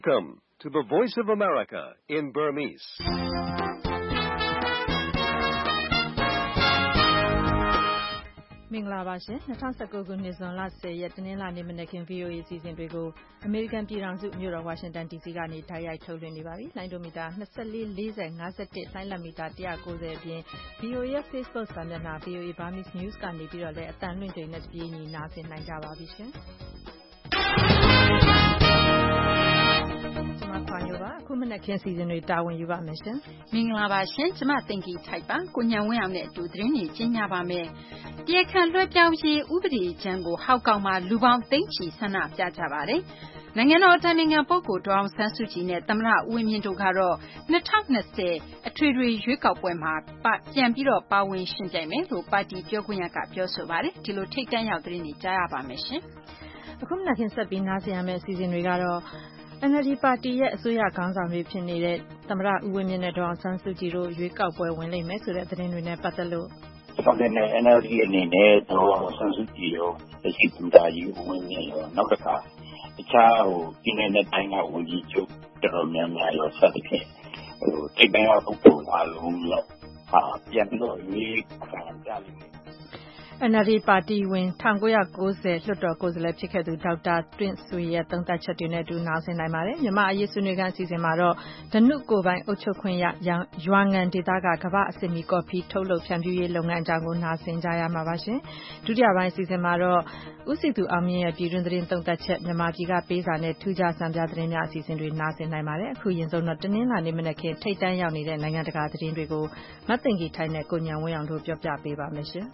Welcome to the Voice of America in Burmese. ။မင်္ဂလာပါရှင်။2019ခုနှစ်ဇွန်လ10ရက်တနင်္လာနေ့မနက်ခင်း VOA အစီအစဉ်တွေကိုအမေရိကန်ပြည်ထောင်စုမြို့တော်ဝါရှင်တန် DC ကနေတိုက်ရိုက်ထုတ်လွှင့်နေပါပြီ။လိုင်းဒိုမီတာ24 40 51လိုင်းလက်မီတာ190အပြင် VOA ရဲ့ Facebook စာမျက်နှာ VOA Burmese News ကနေပြီးတော့လည်းအသံလွှင့်ချိန်နဲ့တပြေးညီနားဆင်နိုင်ကြပါပြီရှင်။အခုမနက်ခင်းစီစဉ်တွေတာဝန်ယူပါမယ်ရှင်မင်္ဂလာပါရှင်ကျမသိင်္ဂီထိုက်ပါကိုညံဝင်းအောင်နဲ့အတူသတင်းကြီးကျင်းကြပါမယ်တရားခံလွှဲပြောင်းရေးဥပဒေကြမ်းကိုဟောက်ကောင်မှာလူပေါင်းသိန်းချီဆန္ဒပြကြပါတယ်နိုင်ငံတော်အတိုင်ပင်ခံပုဂ္ဂိုလ်ဒေါအောင်ဆန်းစုကြည်နဲ့သမ္မတဦးဝင်းမြင့်တို့ကတော့2020အထွေထွေရွေးကောက်ပွဲမှာပြန်ပြီးတော့ပါဝင်ရှင်ပြိုင်မယ်လို့ပါတီပြောခွင့်ရကပြောဆိုပါတယ်ဒီလိုထိတ်တန့်ရောက်သတင်းကြီးကြားရပါမယ်ရှင်အခုမနက်ခင်းဆက်ပြီးနားဆင်ရမယ့်အစီအစဉ်တွေကတော့NLD ပါတီရဲ့အစိုးရခေါင်းဆောင်တွေဖြစ်နေတဲ့သမ္မတဦးဝင်းမြင့်နဲ့ဒေါအောင်ဆန်းစုကြည်တို့ရွေးကောက်ပွဲဝင်လိမ့်မယ်ဆိုတဲ့သတင်းတွေနဲ့ပတ်သက်လို့ဟုတ်တယ်နဲ့ NLD အနေနဲ့ဒေါအောင်ဆန်းစုကြည်ရောလက်ရှိသူသားကြီးဦးဝင်းမြင့်ရောနောက်တစ်ခါအခြားပြည်နယ်နဲ့တိုင်းကဝန်ကြီးချုပ်တော်များများရောဆက်တဲ့တိတ်ပန်းအောင်ပုံအားလုံးတော့ပြန်ပြီးတော့ရွေးခံကြလိမ့်မယ် NLD ပါတီဝင်1990လွှတ်တော်ကိုယ်စားလှယ်ဖြစ်ခဲ့သူဒေါက်တာတင့်ဆွေရဲ့သုံးသပ်ချက်တွေနဲ့အတူနားဆင်နိုင်ပါတယ်။မြန်မာအရေးဆွေးနွေးခန်းအစီအစဉ်မှာတော့ဓနုကိုယ်ပိုင်အုပ်ချုပ်ခွင့်ရရွာငံဒေသကကမ္ဘာအဆင့်မီကော်ဖီထုတ်လုပ်ဖြန့်ဖြူးရေးလုပ်ငန်းအကြောင်းကိုနားဆင်ကြရမှာပါရှင်။ဒုတိယပိုင်းအစီအစဉ်မှာတော့ဦးစီသူအောင်မြင့်ရဲ့ပြည်တွင်းသတင်းသုံးသပ်ချက်မြန်မာပြည်ကပေးစာနဲ့ထူးခြားစံပြသတင်းများအစီအစဉ်တွေနားဆင်နိုင်ပါတယ်။အခုရင်ဆုံးတော့တနင်္လာနေ့မနက်ခင်းထိတ်တန့်ရောက်နေတဲ့နိုင်ငံတကာသတင်းတွေကိုမသိင်္ဂီထိုင်နဲ့ကိုညံဝင်းအောင်တို့ပြောပြပေးပါမယ်ရှင်။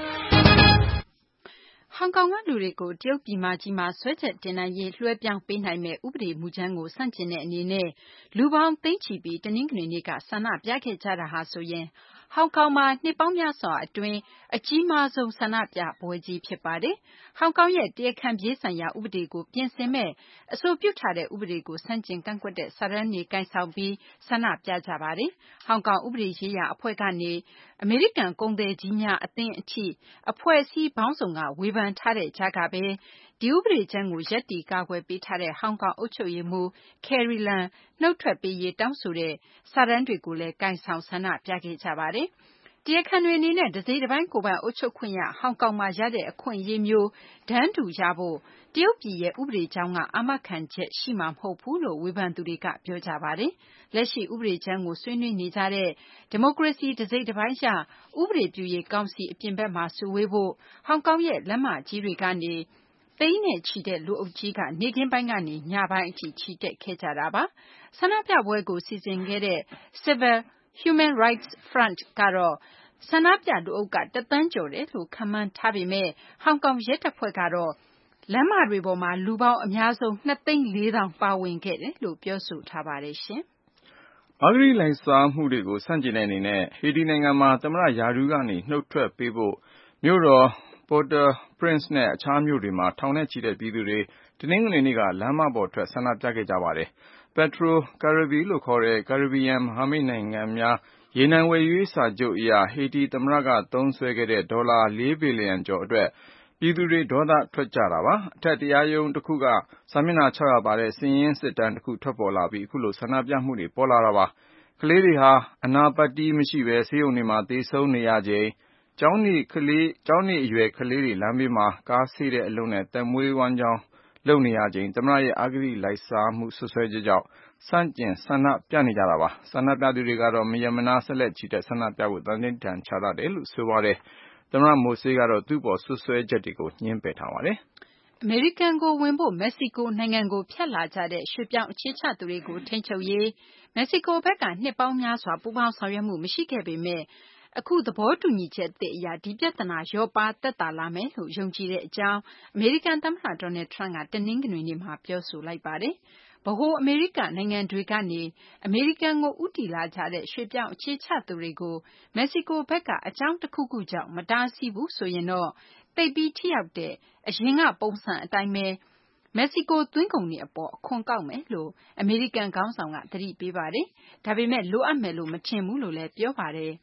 ဟောင်ကောင်ကလူတွေကိုတရုတ်ပြည်မကြီးမှာဆွဲချက်တင်နိုင်ရေးလွှဲပြောင်းပေးနိုင်မယ့်ဥပဒေမူကြမ်းကိုဆန့်ကျင်တဲ့အနေနဲ့လူပေါင်းသိန်းချီပြီးတနင်္ဂနွေနေ့ကဆန္ဒပြခဲ့ကြတာဟာဆိုရင်ဟောင်ကောင်မှာနှစ်ပေါင်းများစွာအတွင်းအကြီးမားဆုံးဆန္ဒပြပွဲကြီးဖြစ်ပါတယ်။ဟောင်ကောင်ရဲ့တရားခံပြေးဆိုင်ရာဥပဒေကိုပြင်ဆင်မဲ့အဆိုပြုထားတဲ့ဥပဒေကိုဆန့်ကျင်ကန့်ကွက်တဲ့စာတမ်းတွေကိုင်ဆောင်ပြီးဆန္ဒပြကြပါတယ်။ဟောင်ကောင်ဥပဒေရေးရာအဖွဲ့ကနေအမေရိကန်ကုန်သည်ကြီးများအသင်းအထိအဖွဲ့အစည်းပေါင်းစုံကဝေဖန်ထားတဲ့ကြားကပဲဒီဥပဒေကြမ်းကိုရပ်တည်ကာကွယ်ပေးထားတဲ့ဟောင်ကောင်အုပ်ချုပ်ရေးမှူး Carrie Lam နှုတ်ထွက်ပေးရေးတောင်းဆိုတဲ့စာတမ်းတွေကိုလည်းကိုင်ဆောင်ဆန္ဒပြခဲ့ကြပါတယ်။တရားခံတွေအနေနဲ့တစိတ်တစ်ပိုင်းကိုယ်ပိုင်အုပ်ချုပ်ခွင့်ရဟောင်ကောင်မှာရတဲ့အခွင့်အရေးမျိုးတန်းတူရဖို့တရုတ်ပြည်ရဲ့ဥပဒေကြောင်းကအာမခံချက်ရှိမှာမဟုတ်ဘူးလို့ဝေဖန်သူတွေကပြောကြပါတယ်။လက်ရှိဥပဒေကြမ်းကိုဆွေးနွေးနေကြတဲ့ဒီမိုကရေစီတစိတ်တစ်ပိုင်းရဥပဒေပြုရေးကောင်စီအပြင်ဘက်မှာစုဝေးဖို့ဟောင်ကောင်ရဲ့လမ်းမကြီးတွေကနေသိန်းနဲ့ချီတဲ့လူအုပ်ကြီးကနေ့ခင်းပိုင်းကနေညပိုင်းအထိချီတက်ခဲ့ကြတာပါ။ဆန္ဒပြပွဲကိုစီစဉ်ခဲ့တဲ့ Civil Human Rights Front ကတော့ဆန္ဒပြလူအုပ်က1သန်းကျော်တယ်လို့ခန့်မှန်းထားပေမဲ့ဟောင်ကောင်ရဲတပ်ဖွဲ့ကတော့လမ်းမတွေပေါ်မှာလူပေါင်းအများဆုံး2,400,000ပါဝင်ခဲ့တယ်လို့ပြောဆိုထားပါတယ်ရှင်။အဂတိလိုက်စားမှုတွေကိုဆန့်ကျင်တဲ့အနေနဲ့ဟေတီနိုင်ငံမှာသမ္မတရာထူးကနေနှုတ်ထွက်ပေးဖို့မြို့တော်Port-au-Prince နဲ့အခြားမြို့တွေမှာထောင်နဲ့ချီတဲ့ပြည်သူတွေတနင်္ဂနွေနေ့ကလမ်းမပေါ်ထွက်ဆန္ဒပြခဲ့ကြပါတယ်။ Petro Caribe လို့ခေါ်တဲ့ကာရစ်ဘီယံမဟာမိတ်နိုင်ငံများရေနံဝယ်ယူရေးစာချုပ်အရဟေတီသမ္မတကသုံးစွဲခဲ့တဲ့ဒေါ်လာ4 ဘီလီယံကျော်အတွက်ပြည်သူတွေဒေါသထွက်ကြတာပါ။အထက်တရားရုံးတစ်ခုကစာမျက်နှာ600ပါတဲ့စာရင်းစစ်တမ်းတစ်ခုထွက်ပေါ်လာပြီးအခုလိုဆန္ဒပြမှုတွေပေါ်လာတာပါ။ကလေးတွေဟာအနာပတ်တီးမရှိဘဲဆေးရုံတွေမှာသေဆုံးနေရချိန်ကျောင်းနေအရွယ်ကလေးတွေလမ်းဘေးမှာကားဆေးတဲ့အလုပ်နဲ့သက်မွေးဝမ်းကြောင်းလုပ်နေရချိန်သမ္မတရဲ့အဂတိလိုက်စားမှုစွပ်စွဲချက်ကြောင့်ဆန့်ကျင်ဆန္ဒပြနေကြတာပါ။ဆန္ဒပြသူတွေကတော့မရပ်မနားဆက်လက်ချီတက်ဆန္ဒပြဖို့သန္နိဋ္ဌာန်ချထားတယ်လို့ဆိုပါတယ်။သမ္မတမိုဆေးကတော့သူ့ပေါ်စွပ်စွဲချက်တွေကိုငြင်းပယ်ထားပါတယ်။အမေရိကန်ကိုဝင်ဖို့မက္ကဆီကိုနိုင်ငံကိုဖြတ်လာကြတဲ့ရွှေ့ပြောင်းအခြေချသူတွေကိုထိန်းချုပ်ရေးမက္ကဆီကိုဘက်ကနှစ်ပေါင်းများစွာပူးပေါင်းဆောင်ရွက်မှုမရှိခဲ့ပေမဲ့အခုသဘောတူညီချက်သစ်အရဒီပြဿနာလျော့ပါးသက်သာလာမယ်လို့ယုံကြည်တဲ့အကြောင်းအမေရိကန်သမ္မတဒေါ်နယ်ထရန့်ကတနင်္ဂနွေနေ့မှာပြောဆိုလိုက်ပါတယ်။ဗဟိုအမေရိကနိုင်ငံတွေကနေအမေရိကန်ကိုဦးတည်လာကြတဲ့ရွှေ့ပြောင်းအခြေချသူတွေကိုမက္ကဆီကိုဘက်ကအကြောင်းတစ်ခုခုကြောင့်မတားဆီးဘူးဆိုရင်တော့သိပ်ပြီးထိရောက်တဲ့အရင်ကပုံစံအတိုင်းပဲမက္ကဆီကိုသွင်းကုန်တွေအပေါ်အခွန်ကောက်မယ်လို့အမေရိကန်ခေါင်းဆောင်ကသတိပေးပါတယ်။ဒါပေမဲ့လိုအပ်မယ်လို့မထင်ဘူးလို့လည်းပြောပါတယ်။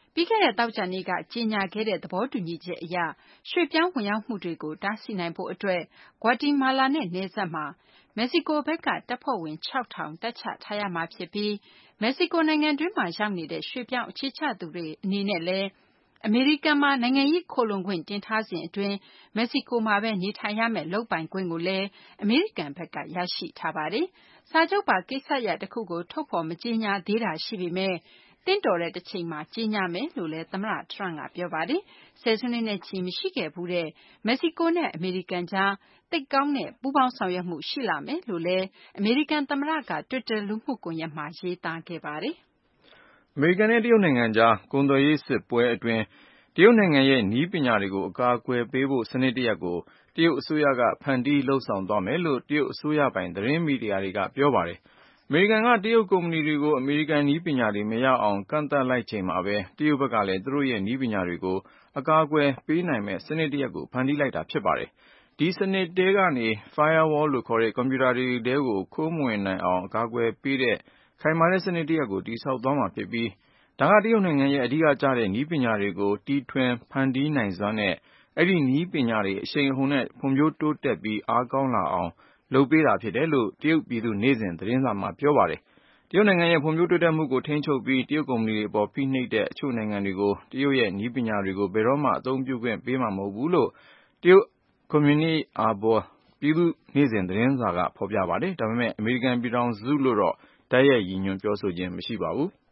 ပြီးခဲ့တဲ့သောကြာနေ့ကကြေညာခဲ့တဲ့သဘောတူညီချက်အရရွှေ့ပြောင်းဝင်ရောက်မှုတွေကိုတားဆီးနိုင်ဖို့အတွက်ဂွါတီမာလာနဲ့နယ်စပ်မှာမက္ကဆီကိုဘက်ကတပ်ဖွဲ့ဝင် 6,000 တပ်ချထားရမှာဖြစ်ပြီးမက္ကဆီကိုနိုင်ငံတွင်းမှာရောက်နေတဲ့ရွှေ့ပြောင်းအခြေချသူတွေအနေနဲ့လည်းအမေရိကန်မှာနိုင်ငံရေးခိုလှုံခွင့်တင်ထားစဉ်အတွင်းမက္ကဆီကိုမှာပဲနေထိုင်ရမယ့်လုပ်ပိုင်ခွင့်ကိုလည်းအမေရိကန်ဘက်ကရရှိထားပါတယ်။စာချုပ်ပါကိစ္စရပ်တစ်ခုကိုထုတ်ဖော်မကြေညာသေးတာရှိပေမဲ့သင့်တော်တဲ့တစ်ချိန်မှာကြေညာမယ်လို့လည်းသမ္မတ Trump ကပြောပါတယ်။ဆယ်စုနှစ်နဲ့ချီမရှိခဲ့ဘူးတဲ့မက္ကဆီကိုနဲ့အမေရိကန်ကြားသိပ်ကောင်းတဲ့ပူးပေါင်းဆောင်ရွက်မှုရှိလာမယ်လို့လည်းအမေရိကန်သမ္မတက Twitter လူမှုကွန်ရက်မှာရေးသားခဲ့ပါတယ်။အမေရိကန်နဲ့တရုတ်နိုင်ငံကြားကုန်သွယ်ရေးစစ်ပွဲအတွင်းတရုတ်နိုင်ငံရဲ့နည်းပညာတွေကိုအကာအကွယ်ပေးဖို့စနစ်တရပ်ကိုတရုတ်အစိုးရကဖန်တီးလုပ်ဆောင်သွားမယ်လို့တရုတ်အစိုးရပိုင်သတင်းမီဒီယာတွေကပြောပါတယ်။အမေရိကန်ကတရုတ်ကုမ္ပဏီတွေကိုအမေရိကန်နည်းပညာတွေမရအောင်ကန့်သတ်လိုက်ချိန်မှာပဲတရုတ်ဘက်ကလည်းသူတို့ရဲ့နည်းပညာတွေကိုအကာအကွယ်ပေးနိုင်မယ့်စနစ်တရပ်ကိုဖန်တီးလိုက်တာဖြစ်ပါတယ်။ဒီစနစ်တဲကနေ Firewall လို့ခေါ်တဲ့ကွန်ပျူတာတွေထဲကိုခိုးမဝင်နိုင်အောင်အကာအကွယ်ပေးတဲ့ခိုင်မာတဲ့စနစ်တရပ်ကိုတည်ဆောက်သွားမှာဖြစ်ပြီးဒါကတရုတ်နိုင်ငံရဲ့အဓိကကျတဲ့နည်းပညာတွေကိုတီထွင်ဖန်တီးနိုင်စွမ်းနဲ့အဲ့ဒီနည်းပညာတွေအရှိန်အဟုန်နဲ့ဖွံ့ဖြိုးတိုးတက်ပြီးအားကောင်းလာအောင်လုပ်ပေးတာဖြစ်တယ်လို့တရုတ်ပြည်သူ့နေ့စဉ်သတင်းစာမှာပြောပါတယ်။တရုတ်နိုင်ငံရဲ့ဖွံ့ဖြိုးတိုးတက်မှုကိုထိန်းချုပ်ပြီးတရုတ်ကုမ္ပဏီတွေအပေါ်ဖိနှိပ်တဲ့အချို့နိုင်ငံတွေကိုတရုတ်ရဲ့နည်းပညာတွေကိုဘယ်တော့မှအသုံးပြုခွင့်ပေးမှာမဟုတ်ဘူးလို့တရုတ်ကွန်မြူနစ်ပြည်သူ့နေ့စဉ်သတင်းစာကဖော်ပြပါတယ်။ဒါပေမဲ့အမေရိကန်ပြည်ထောင်စုလို့တော့တိုက်ရိုက်ရည်ညွှန်းပြောဆိုခြင်းမရှိပါဘူး။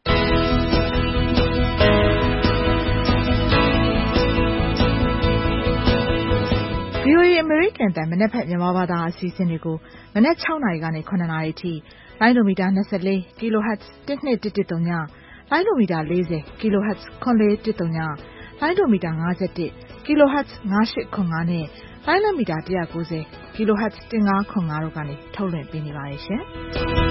VOA အမေရိကန်တန်မနက်ဖြန်မြန်မာဘာသာအစီအစဉ်တွေကိုမနက်6နာရီကနေ9နာရီထိလိုင်းဒိုမီတာ24 kHz 1213ညလိုင်းဒိုမီတာ40 kHz 9413ညလိုင်းဒိုမီတာ51 kHz 9805နဲ့လိုင်းဒိုမီတာ190 kHz 1505တို့ကနေထုတ်လွှင့်ပေးနေပါတယ်ရှင်။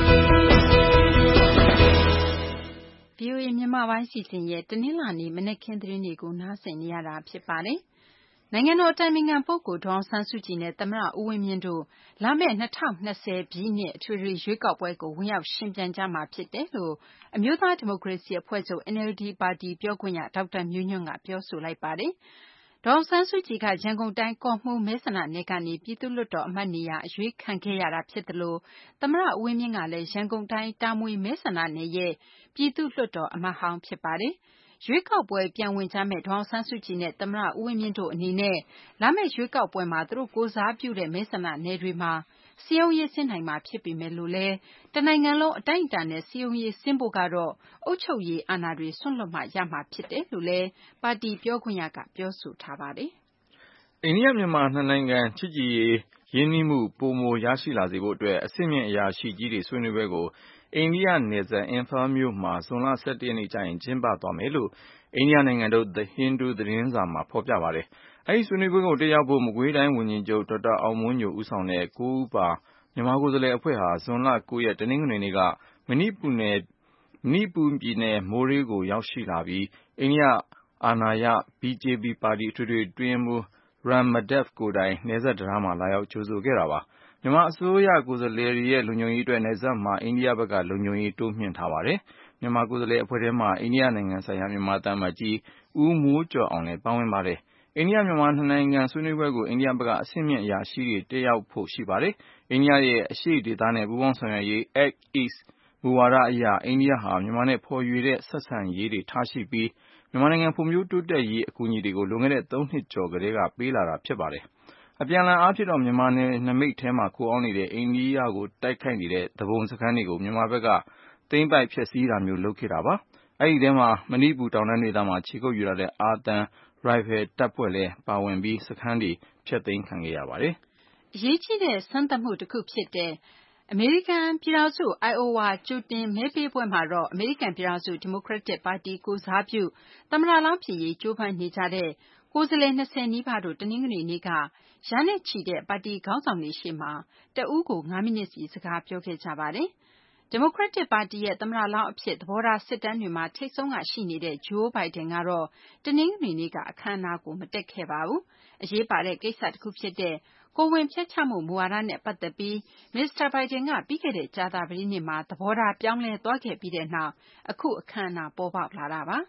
VOA မြန်မာပိုင်းစီစဉ်ရဲ့တနင်္လာနေ့မနက်ခင်းသတင်းတွေကိုနားဆင်နေရတာဖြစ်ပါတယ်။နိုင်ငံတော်အတိုင်ပင်ခံပုဂ္ဂိုလ်ဒေါ်အောင်ဆန်းစုကြည်နဲ့သမ္မတဦးဝင်းမြင့်တို့လာမယ့်2020ပြည့်နှစ်အထွေထွေရွေးကောက်ပွဲကိုဝင်ရောက်ယှဉ်ပြိုင်ကြမှာဖြစ်တယ်လို့အမျိုးသားဒီမိုကရေစီအဖွဲ့ချုပ် NLD ပါတီပြောခွင့်ရဒေါက်တာမျိုးညွန့်ကပြောဆိုလိုက်ပါတယ်။ဒေါ်အောင်ဆန်းစုကြည်ကရန်ကုန်တိုင်းကော့မှူးမဲဆန္ဒနယ်ကနေပြည်သူ့လွှတ်တော်အမတ်နေရာအရွေးခံခဲ့ရတာဖြစ်သလိုသမ္မတဦးဝင်းမြင့်ကလည်းရန်ကုန်တိုင်းတာမွေမဲဆန္ဒနယ်ရဲ့ပြည်သူ့လွှတ်တော်အမတ်ဟောင်းဖြစ်ပါတယ်။ရွေးကောက်ပွဲပြန်ဝင်ကြမယ့်ဒေါ်အောင်ဆန်းစုကြည်နဲ့သမ္မတဦးဝင်းမြင့်တို့အနေနဲ့လာမယ့်ရွေးကောက်ပွဲမှာသူတို့ကိုယ်စားပြုတဲ့မဲဆန္ဒနယ်တွေမှာစည်းရုံးရေးဆင်းနိုင်မှာဖြစ်ပေမဲ့လို့လည်းတနိုင်ငံလုံးအတိုင်းအတာနဲ့စည်းရုံးရေးဆင်းဖို့ကတော့အုပ်ချုပ်ရေးအာဏာတွေဆွန့်လွတ်မှရမှာဖြစ်တယ်လို့လည်းပါတီပြောခွင့်ရကပြောဆိုထားပါတယ်။အိန္ဒိယမြန်မာနှစ်နိုင်ငံချစ်ကြည်ရေးရင်းနှီးမှုပိုမိုရရှိလာစေဖို့အတွက်အဆင့်မြင့်အရာရှိကြီးတွေဆွေးနွေးပွဲကိုအိန္ဒိယနယ်စပ်အင်ဖာမြို့မှာဇွန်လ17ရက်နေ့ကျရင်ကျင်းပသွားမယ်လို့အိန္ဒိယနိုင်ငံထုတ် The Hindu သတင်းစာမှာဖော်ပြပါတယ်။အဲဒီဆွေးနွေးပွဲကိုတက်ရောက်ဖို့မကွေးတိုင်းဝန်ကြီးချုပ်ဒေါက်တာအောင်မိုးညိုဦးဆောင်တဲ့9ဦးပါမြန်မာကိုယ်စားလှယ်အဖွဲ့ဟာဇွန်လ9ရက်တနင်္ဂနွေနေ့ကမဏိပူပြည်နယ်မိုးရေးကိုရောက်ရှိလာပြီးအိန္ဒိယအာဏာရ BJP ပါတီအထွေထွေအတွင်းရေးမှူး Ram Madev ကိုယ်တိုင်နယ်စပ်တံတားမှာလာရောက်ကြိုဆိုခဲ့တာပါ။မြန်မာအစိုးရကိုယ်စားလှယ်တွေရဲ့လုံခြုံရေးအတွက်နယ်စပ်မှာအိန္ဒိယဘက်ကလုံခြုံရေးတိုးမြှင့်ထားပါတယ်။မြန်မာကိုယ်စားလှယ်အဖွဲ့ထဲမှာအိန္ဒိယနိုင်ငံဆိုင်ရာမြန်မာသံအမတ်ကြီးဦးမိုးကျော်အောင်လည်းပါဝင်ပါတယ်။အိန္ဒိယမြန်မာနှစ်နိုင်ငံဆွေးနွေးပွဲကိုအိန္ဒိယဘက်ကအဆင့်မြင့်အရာရှိတွေတက်ရောက်ဖို့ရှိပါတယ်။အိန္ဒိယရဲ့အရှေ့ဒေသနဲ့ပူးပေါင်းဆောင်ရွက်ရေး Act East မူဝါဒအရအိန္ဒိယဟာမြန်မာနဲ့ဖော်ရွေတဲ့ဆက်ဆံရေးတွေထားရှိပြီးမြန်မာနိုင်ငံဖွံ့ဖြိုးတိုးတက်ရေးအကူအညီတွေကိုလွန်ခဲ့တဲ့3နှစ်ကျော်ကတည်းကပေးလာတာဖြစ်ပါတယ်။အပြန်အလှန်အားဖြင့်တော့မြန်မာနယ်နိမိတ်ထဲမှာခိုအောင်းနေတဲ့အိန္ဒိယကိုတိုက်ခိုက်နေတဲ့သူပုန်စခန်းတွေကိုမြန်မာဘက်ကသိမ်းပိုက်ဖျက်ဆီးတာမျိုးလုပ်ခဲ့တာပါ။အဲဒီထဲမှာမဏိပူတောင်တန်းဒေသမှာခြေကုပ်ယူထားတဲ့အာသံရိုင်ဖယ်တပ်ဖွဲ့လည်းပါဝင်ပြီးစခန်းတွေဖျက်သိမ်းခံခဲ့ရပါတယ်။အရေးကြီးတဲ့စမ်းသပ်မှုတစ်ခုဖြစ်တဲ့အမေရိကန်ပြည်ထောင်စု Iowa ကြိုတင်မဲပေးပွဲမှာတော့အမေရိကန်ပြည်ထောင်စုဒီမိုကရက်တစ်ပါတီကိုယ်စားပြုသမ္မတလောင်းဖြစ်ရေးကြိုးပမ်းနေကြတဲ့ကိုယ်စားလှယ်20နီးပါးတို့တနင်္ဂနွေနေ့ကရာနဲ့ချီတဲ့ပါတီခေါင်းဆောင်တွေရှေ့မှာတဦးကို9မိနစ်စီစကားပြောခဲ့ကြပါတယ်။ဒီမိုကရက်တစ်ပါတီရဲ့သမ္မတလောင်းအဖြစ်သဘောထားစစ်တမ်းတွေမှာထိပ်ဆုံးကရှိနေတဲ့ Joe Biden ကတော့တနင်္ဂနွေနေ့ကအခမ်းအနားကိုမတက်ခဲ့ပါဘူး။အရေးပါတဲ့ကိစ္စတစ်ခုဖြစ်တဲ့ကိုယ်ဝန်ဖျက်ချမှုမူဝါဒနဲ့ပတ်သက်ပြီးမစ္စတာဘိုင်ဒန်ကပြီးခဲ့တဲ့ကြာသပတေးနေ့မှာသဘောထားပြောင်းလဲသွားခဲ့ပြီးတဲ့နောက်အခုအခမ်းအနားပေါ်ပေါက်လာတာပါ။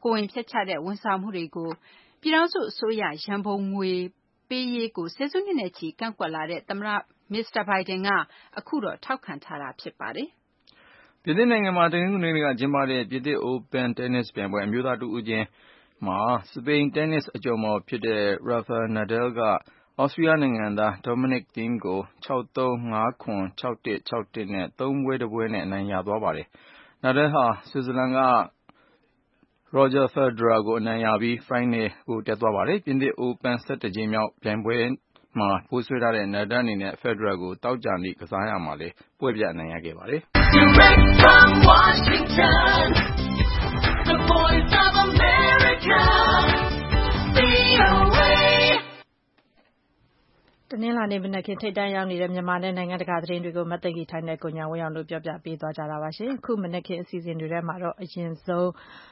ကိုယ်ဝန်ဖျက်ချတဲ့ဝန်ဆောင်မှုတွေကိုပြည်ထောင်စုအစိုးရရန်ပုံငွေပေးရေးကိုဆယ်စုနှစ်နဲ့ချီကန့်ကွက်လာတဲ့သမ္မတမစ္စတာဘိုင်ဒန်ကအခုတော့ထောက်ခံထားတာဖြစ်ပါတယ်။ပြင်သစ်နိုင်ငံမှာတနင်္ဂနွေနေ့ကကျင်းပတဲ့ပြင်သစ် Open တင်းနစ်ပြိုင်ပွဲအမျိုးသားတဦးချင်းမှာစပိန်တင်းနစ်အကျော်မော်ဖြစ်တဲ့ Rafael Nadal ကဩစတြီးယားနိုင်ငံသား Dominic Thiem ကို 6-3, 5-7, 6-1, 6-1 နဲ့ 3 ပွဲ 1 ပွဲနဲ့အနိုင်ရသွားပါတယ်။ Nadal ဟာဆွစ်ဇာလန်က Roger Federer ကိုအနိုင်ရပြီးဖိုင်နယ်ကိုတက်သွားပါတယ်။ ပြင်သစ် Open 11 ကြိမ်မြောက်ပြိုင်ပွဲမှာဗိုလ်စွဲထားတဲ့ Nadal အနေနဲ့ Federer ကိုသောကြာနေ့ကစားရာမှာလည်းပွဲပြတ်အနိုင်ရခဲ့ပါတယ်။ Direct from Washington, the voice of America, VOA တနင်္လာနေ့မနက်ခင်းထိပ်တန်းရောက်နေတဲ့မြန်မာနဲ့နိုင်ငံတကာသတင်းတွေကိုမသိင်္ဂီထိုင်းနဲ့ကိုညာဝင်းအောင်တို့ပြောပြပေးသွားကြတာပါရှင်။အခုမနက်ခင်းအစီအစဉ်တွေထဲမှာတော့အရင်ဆုံး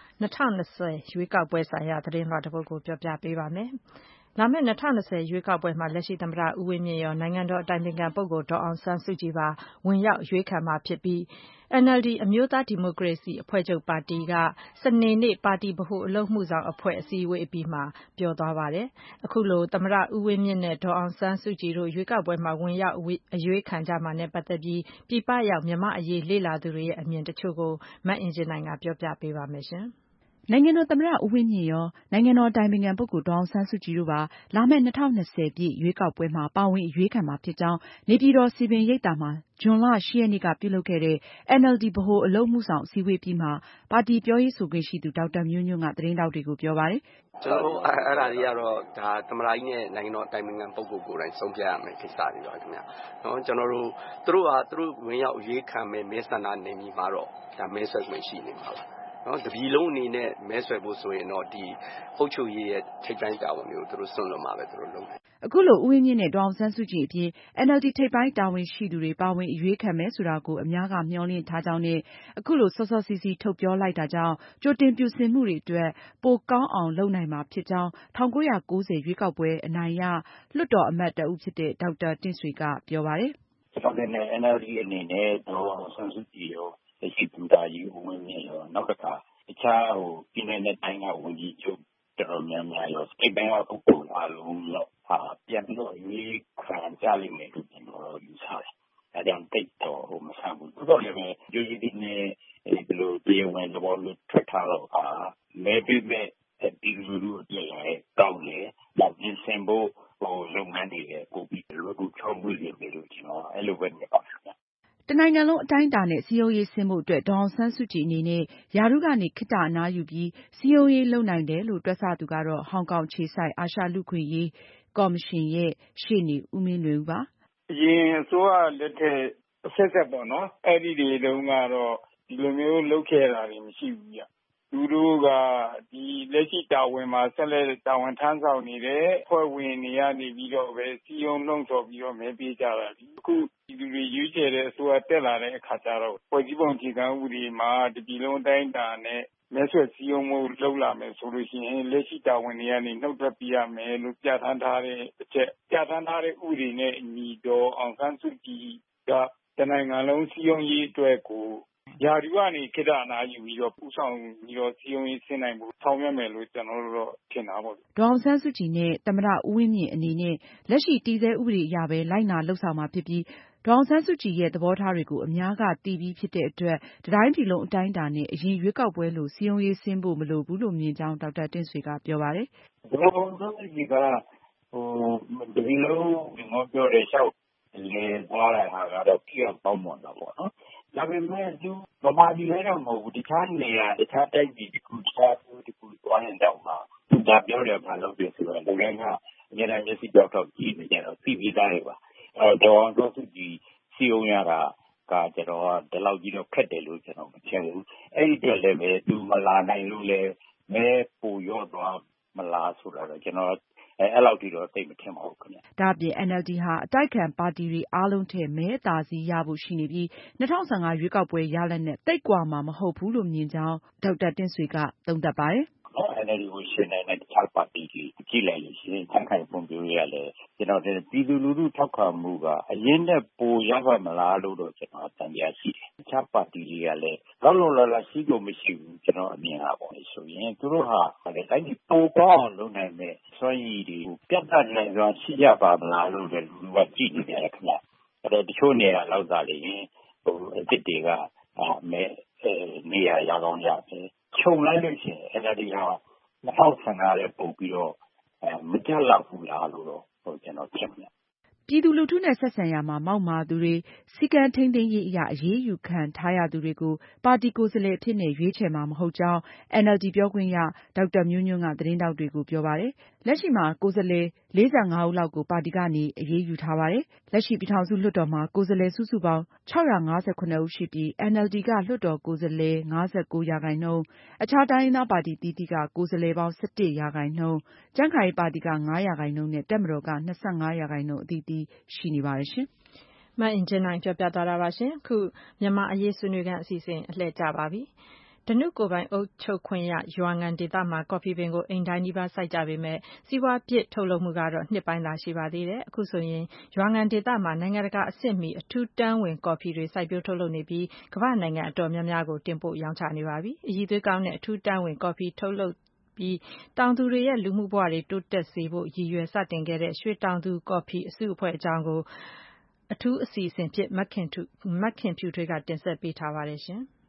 2020ရွေးကောက်ပွဲဆိုင်ရာသတင်းလွှာတစ်ပုဒ်ကိုပြောပြပေးပါမယ်။လာမယ့်2020ရွေးကောက်ပွဲမှာလက်ရှိသမ္မတဦးဝင်းမြင့်ရောနိုင်ငံတော်အတိုင်ပင်ခံပုဂ္ဂိုလ်ဒေါ်အောင်ဆန်းစုကြည်ပါဝင်ရောက်ရွေးခံမှာဖြစ်ပြီး NLD အမျိုးသားဒီမိုကရေစီအဖွဲ့ချုပ်ပါတီကစနေနေ့ပါတီဗဟိုအလုပ်မှုဆောင်အဖွဲ့အစည်းအဝေးအပြီးမှာပြောသွားပါတယ်။အခုလိုသမ္မတဦးဝင်းမြင့်နဲ့ဒေါ်အောင်ဆန်းစုကြည်တို့ရွေးကောက်ပွဲမှာဝင်ရောက်အရွေးခံကြမှာနဲ့ပတ်သက်ပြီးပြည်ပရောက်မြန်မာအရေးလေ့လာသူတွေရဲ့အမြင်တချို့ကိုမအင်ကြင်းနိုင်ကပြောပြပေးပါမယ်ရှင်။နိုင်ငံတော်သမ္မတဦးဝင်းမြင့်ရောနိုင်ငံတော်အတိုင်ပင်ခံပုဂ္ဂိုလ်ဒေါ်အောင်ဆန်းစုကြည်တို့ပါလာမယ့်2020ပြည့်ရွေးကောက်ပွဲမှာပါဝင်အရွေးခံမှာဖြစ်ကြောင်းနေပြည်တော်စည်ပင်ရိပ်သာမှာဇွန်လ 8 ရက်နေ့ကပြုလုပ်ခဲ့တဲ့ NLD ဗဟိုအလုပ်အမှုဆောင်အစည်းအဝေးပြီးမှာပါတီပြောရေးဆိုခွင့်ရှိသူဒေါက်တာမျိုးညွန့်ကသတင်းထောက်တွေကိုပြောပါတယ်။ကျွန်တော်အဲ့ဒါတွေကတော့ဒါသမ္မတကြီးနဲ့နိုင်ငံတော်အတိုင်ပင်ခံပုဂ္ဂိုလ်ကိုယ်တိုင်ဆုံးဖြတ်ရမယ်ကိစ္စတွေပါခင်ဗျ။နော်ကျွန်တော်တို့သူတို့ဝင်ရောက်ရွေးခံမယ်မဲဆန္ဒနယ်မြေမှာတော့ဒါမဲဆွယ်ခွင့်ရှိနေမှာပါ။နော်တပြည်လုံးအနေနဲ့မဲဆွယ်ဖို့ဆိုရင်တော့ဒီအုပ်ချုပ်ရေးရဲ့ထိပ်ပိုင်းတာဝန်တွေကိုသူတို့စွန့်လွတ်မှာပဲသူတို့လုပ်တယ်။အခုလိုဦးဝင်းမြင့်နဲ့ဒေါ်အောင်ဆန်းစုကြည်အပြင် NLD ထိပ်ပိုင်းတာဝန်ရှိသူတွေပါဝင်အရွေးခံမယ်ဆိုတာကိုအများကမျှော်လင့်ထားကြောင်းနဲ့အခုလိုစောစောစီးစီးထုတ်ပြောလိုက်တာကြောင့်ကြိုတင်ပြင်ဆင်မှုတွေအတွက်ပိုကောင်းအောင်လုပ်နိုင်မှာဖြစ်ကြောင်း1990ရွေးကောက်ပွဲအနိုင်ရလွှတ်တော်အမတ်တဦးဖြစ်တဲ့ဒေါက်တာတင့်ဆွေကပြောပါတယ်။ကျွန်တော်နဲ့ NLD အနေနဲ့ဒေါ်အောင်ဆန်းစုကြည်ရောလက်ရှိသူသားကြီးဦးဝင်းမြင့်ရောနောက်တစ်ခါတခြားပြည်နယ်နဲ့တိုင်းကဝန်ကြီးချုပ်တော်တော်များများရောစိတ်ပိုင်းကပုဂ္ဂိုလ်အားလုံးတော့ပြန်ပြီးတော့ရွေးခံကြလိမ့်မယ်လို့ကျွန်တော်ယူဆတယ်။ဒါကြောင့်တိတ်တော့မဆန်းဘူး။သို့တော်လည်းပဲယူရည်ဒီနဲ့ဒီလိုတရားဝင်သဘောမျိုးထွက်ထားတော့မဲပေးမဲ့ဒီလူလူတွေလည်းတောင်းတယ်။ဒါပြင်ဆင်ဖို့လုပ်ငန်းတွေလည်းပိုပြီးလိုကူချောင်းမှုတွေပဲလို့ကျွန်တော်အဲ့လိုပဲမြင်ပါတယ်။တနိုင်ငံလုံးအတိုင်းအတာနဲ့စည်းရုံးရေးဆင်းဖို့အတွက်ဒေါ်အောင်ဆန်းစုကြည်အနေနဲ့ရာထူးကနေခေတ္တအနားယူပြီးစည်းရုံးရေးလုပ်နိုင်တယ်လို့တွက်ဆသူကတော့ဟောင်ကောင်အခြေစိုက်အာရှလူ့အခွင့်အရေးကော်မရှင်ရဲ့ရှေ့နေဦးမင်းလွင်ဦးပါ။အရင်အစိုးရလက်ထက်ဆက်ပေါ့နော်အဲ့ဒီတွေတုန်းကတော့ဒီလိုမျိုးလုပ်ခဲ့တာတွေမရှိဘူးဗျ။သူတို့ကဒီလက်ရှိတာဝန်မှာဆက်လက်တာဝန်ထမ်းဆောင်နေတဲ့ဖွဲ့ဝင်တွေကနေပြီးတော့ပဲစီယုံနှုံဆော်ပြီးတော့မဲပေးကြတာဒီအခုဒီလူတွေရွေးချယ်တဲ့အစိုးရတက်လာတဲ့အခါကျတော့ဖွဲ့စည်းပုံအခြေခံဥပဒေမှာတပြည်လုံးအတိုင်းအတာနဲ့မဲဆွယ်စည်းရုံးမှုလုပ်လာမယ်ဆိုလို့ရှိရင်လက်ရှိတာဝန်တွေကနေနှုတ်ထွက်ပြရမယ်လို့ပြဋ္ဌာန်းထားတဲ့အချက်ပြဋ္ဌာန်းထားတဲ့ဥပဒေနဲ့အညီတော့အောင်ဆန်းစုကြည်ကတနိုင်ငံလုံးစည်းရုံးရေးအတွက်ကိုရာထူးကနေခေတ္တအနားယူပြီးတော့ပူဆောင်ပြီးတော့စည်းရုံးရေးဆင်းနိုင်မှုဆောင်ရွက်မယ်လို့ကျွန်တော်တို့တော့ထင်တာပေါ့ဒေါ်အောင်ဆန်းစုကြည်နဲ့သမ္မတဦးဝင်းမြင့်အနေနဲ့လက်ရှိတည်ဆဲဥပဒေအရပဲလိုက်နာလုပ်ဆောင်မှာဖြစ်ပြီးဒေါ်အောင်ဆန်းစုကြည်ရဲ့သဘောထားတွေကိုအများကသိပြီးဖြစ်တဲ့အတွက်တတိုင်းပြည်လုံးအတိုင်းအတာနဲ့အရင်ရွေးကောက်ပွဲလိုစည်းရုံးရေးဆင်းဖို့မလိုဘူးလို့မြင်ကြောင်းဒေါက်တာတင့်ဆွေကပြောပါတယ်။ဒေါ်အောင်ဆန်းစုကြည်ကဒီလိုငေါပြောတဲ့လျှောက်လေသွားတဲ့ဟာကတော့ကြည့်အောင်ပေါင်းမွန်တာပေါ့နော်။ဒါပေမဲ့သူဗမာပြည်လည်းတော့မဟုတ်ဘူးတခြားနေရာတခြားတိုင်းပြည်တစ်ခုတခြားတစ်ခုသွားရင်တော့မှသူကပြောတယ်ဘာလို့ပြောဆိုတော့လူတိုင်းကအများအားမျက်စိကြောက်တော့ကြည့်နေကြတော့သိပြီးသားတွေပါ။ဒေါ်အောင်ဆန်းစုကြည်စီယုံရတာကကျွန်တော်ကဒီလောက်ကြီးတော့ခက်တယ်လို့ကျွန်တော်မထင်ဘူး။အဲ့ဒီအတွက်လည်းပဲသူမလာနိုင်လို့လည်းမဲပိုရော့သွားမလားဆိုတာတော့ကျွန်တော်အဲ့လောက်ထိတော့သိမထင်ပါဘူးခင်ဗျ။ဒါ့အပြင် NLD ဟာအတိုက်ခံပါတီတွေအားလုံးထက်မဲအသာစီးရဖို့ရှိနေပြီး2015ရွေးကောက်ပွဲရလဒ်နဲ့သိပ်ကွာမှာမဟုတ်ဘူးလို့မြင်ကြောင်းဒေါက်တာတင့်ဆွေကသုံးသပ်ပါတယ်။ NLD ကိုရှင်နိုင်တဲ့တခြားပါတီတွေကြည့်လိုက်လို့ရှိရင်ခိုင်ဖွံ့ဖြိုးရေးရလဲကျွန်တော်ပြည်သူလူထုထောက်ခံမှုကအရင်နဲ့ပိုရပါမလားလို့တော့ကျွန်တော်သံသယရှိတယ်။တခြာားပါတီတွေကလည်းလောက်လုံလောက်လာရှိလို့မရှိဘူးကျွန်တော်အမြင်ဟာပေါ့ဆိုရင်သူတို့ဟာတိုင်းပြည်ပိုကောင်းလုပ်နိုင်တဲ့စွမ်းရည်တွေကိုပြတ်သားနိုင်စွာရှိကြပါမလားလို့လည်းလူကကြည့်နေတယ်ခင်ဗျအဲ့တော့တချို့နေရာလောက်သာလေအစ်စ်တွေကနေရာရအောင်ရတယ်ခြုံလိုက်လို့ရှိရင် NLD ဟာ2015ရဲ့ပုံပြီးတော့မကြလောက်ဘူးလားလို့တော့ကျွန်တော်ထင်တယ်ပြည်သူလူထုနဲ့ဆက်ဆံရာမှာမောက်မာသူတွေစီကံထိန်းသိမ်းရေးအရအရေးယူခံထားရသူတွေကိုပါတီကိုယ်စားလှယ်အဖြစ်နဲ့ရွေးချယ်မှာမဟုတ်ကြောင်း NLD ပြောခွင့်ရဒေါက်တာမျိုးညွန့်ကသတင်းထောက်တွေကိုပြောပါတယ်။လက်ရှိမှာကိုယ်စားလှယ်45ဦးလောက်ကိုပါတီကနေအရေးယူထားပါတယ်။လက်ရှိပြည်ထောင်စုလွှတ်တော်မှာကိုယ်စားလှယ်စုစုပေါင်း659ဦးရှိပြီး NLD ကလွှတ်တော်ကိုယ်စားလှယ်59%၊ အခြားတိုင်းရင်းသားပါတီအသီးသီးကကိုယ်စားလှယ်ပေါင်း17%၊ ကြံ့ခိုင်ရေးပါတီက5%နဲ့တပ်မတော်က25%အသီးသီးရှိနေပါတယ်ရှင်။မအင်ကြင်းနိုင်ပြောပြသွားတာပါရှင်။အခုမြန်မာအရေးဆွေးနွေးခန်းအစီအစဉ်အလှည့်ကျပါပြီ။ဓနုကိုယ်ပိုင်အုပ်ချုပ်ခွင့်ရရွာငံဒေသမှာကော်ဖီပင်ကိုအိမ်တိုင်းနီးပါးစိုက်ကြပေမဲ့စီးပွားဖြစ်ထုတ်လုပ်မှုကတော့နှစ်ပိုင်းသာရှိပါသေးတယ်။အခုဆိုရင်ရွာငံဒေသမှာနိုင်ငံတကာအဆင့်မီအထူးတန်းဝင်ကော်ဖီတွေစိုက်ပျိုးထုတ်လုပ်နေပြီးကမ္ဘာနိုင်ငံအတော်များများကိုတင်ပို့ရောင်းချနေပါပြီ။အရည်အသွေးကောင်းတဲ့အထူးတန်းဝင်ကော်ဖီထုတ်လုပ်ပြီးတောင်သူတွေရဲ့လူမှုဘဝတွေတိုးတက်စေဖို့ရည်ရွယ်စတင်ခဲ့တဲ့ရွှေတောင်သူကော်ဖီအစုအဖွဲ့အကြောင်းကိုအထူးအစီအစဉ်ဖြင့်မခင်ဖြူထွေးကတင်ဆက်ပေးထားပါတယ်ရှင်။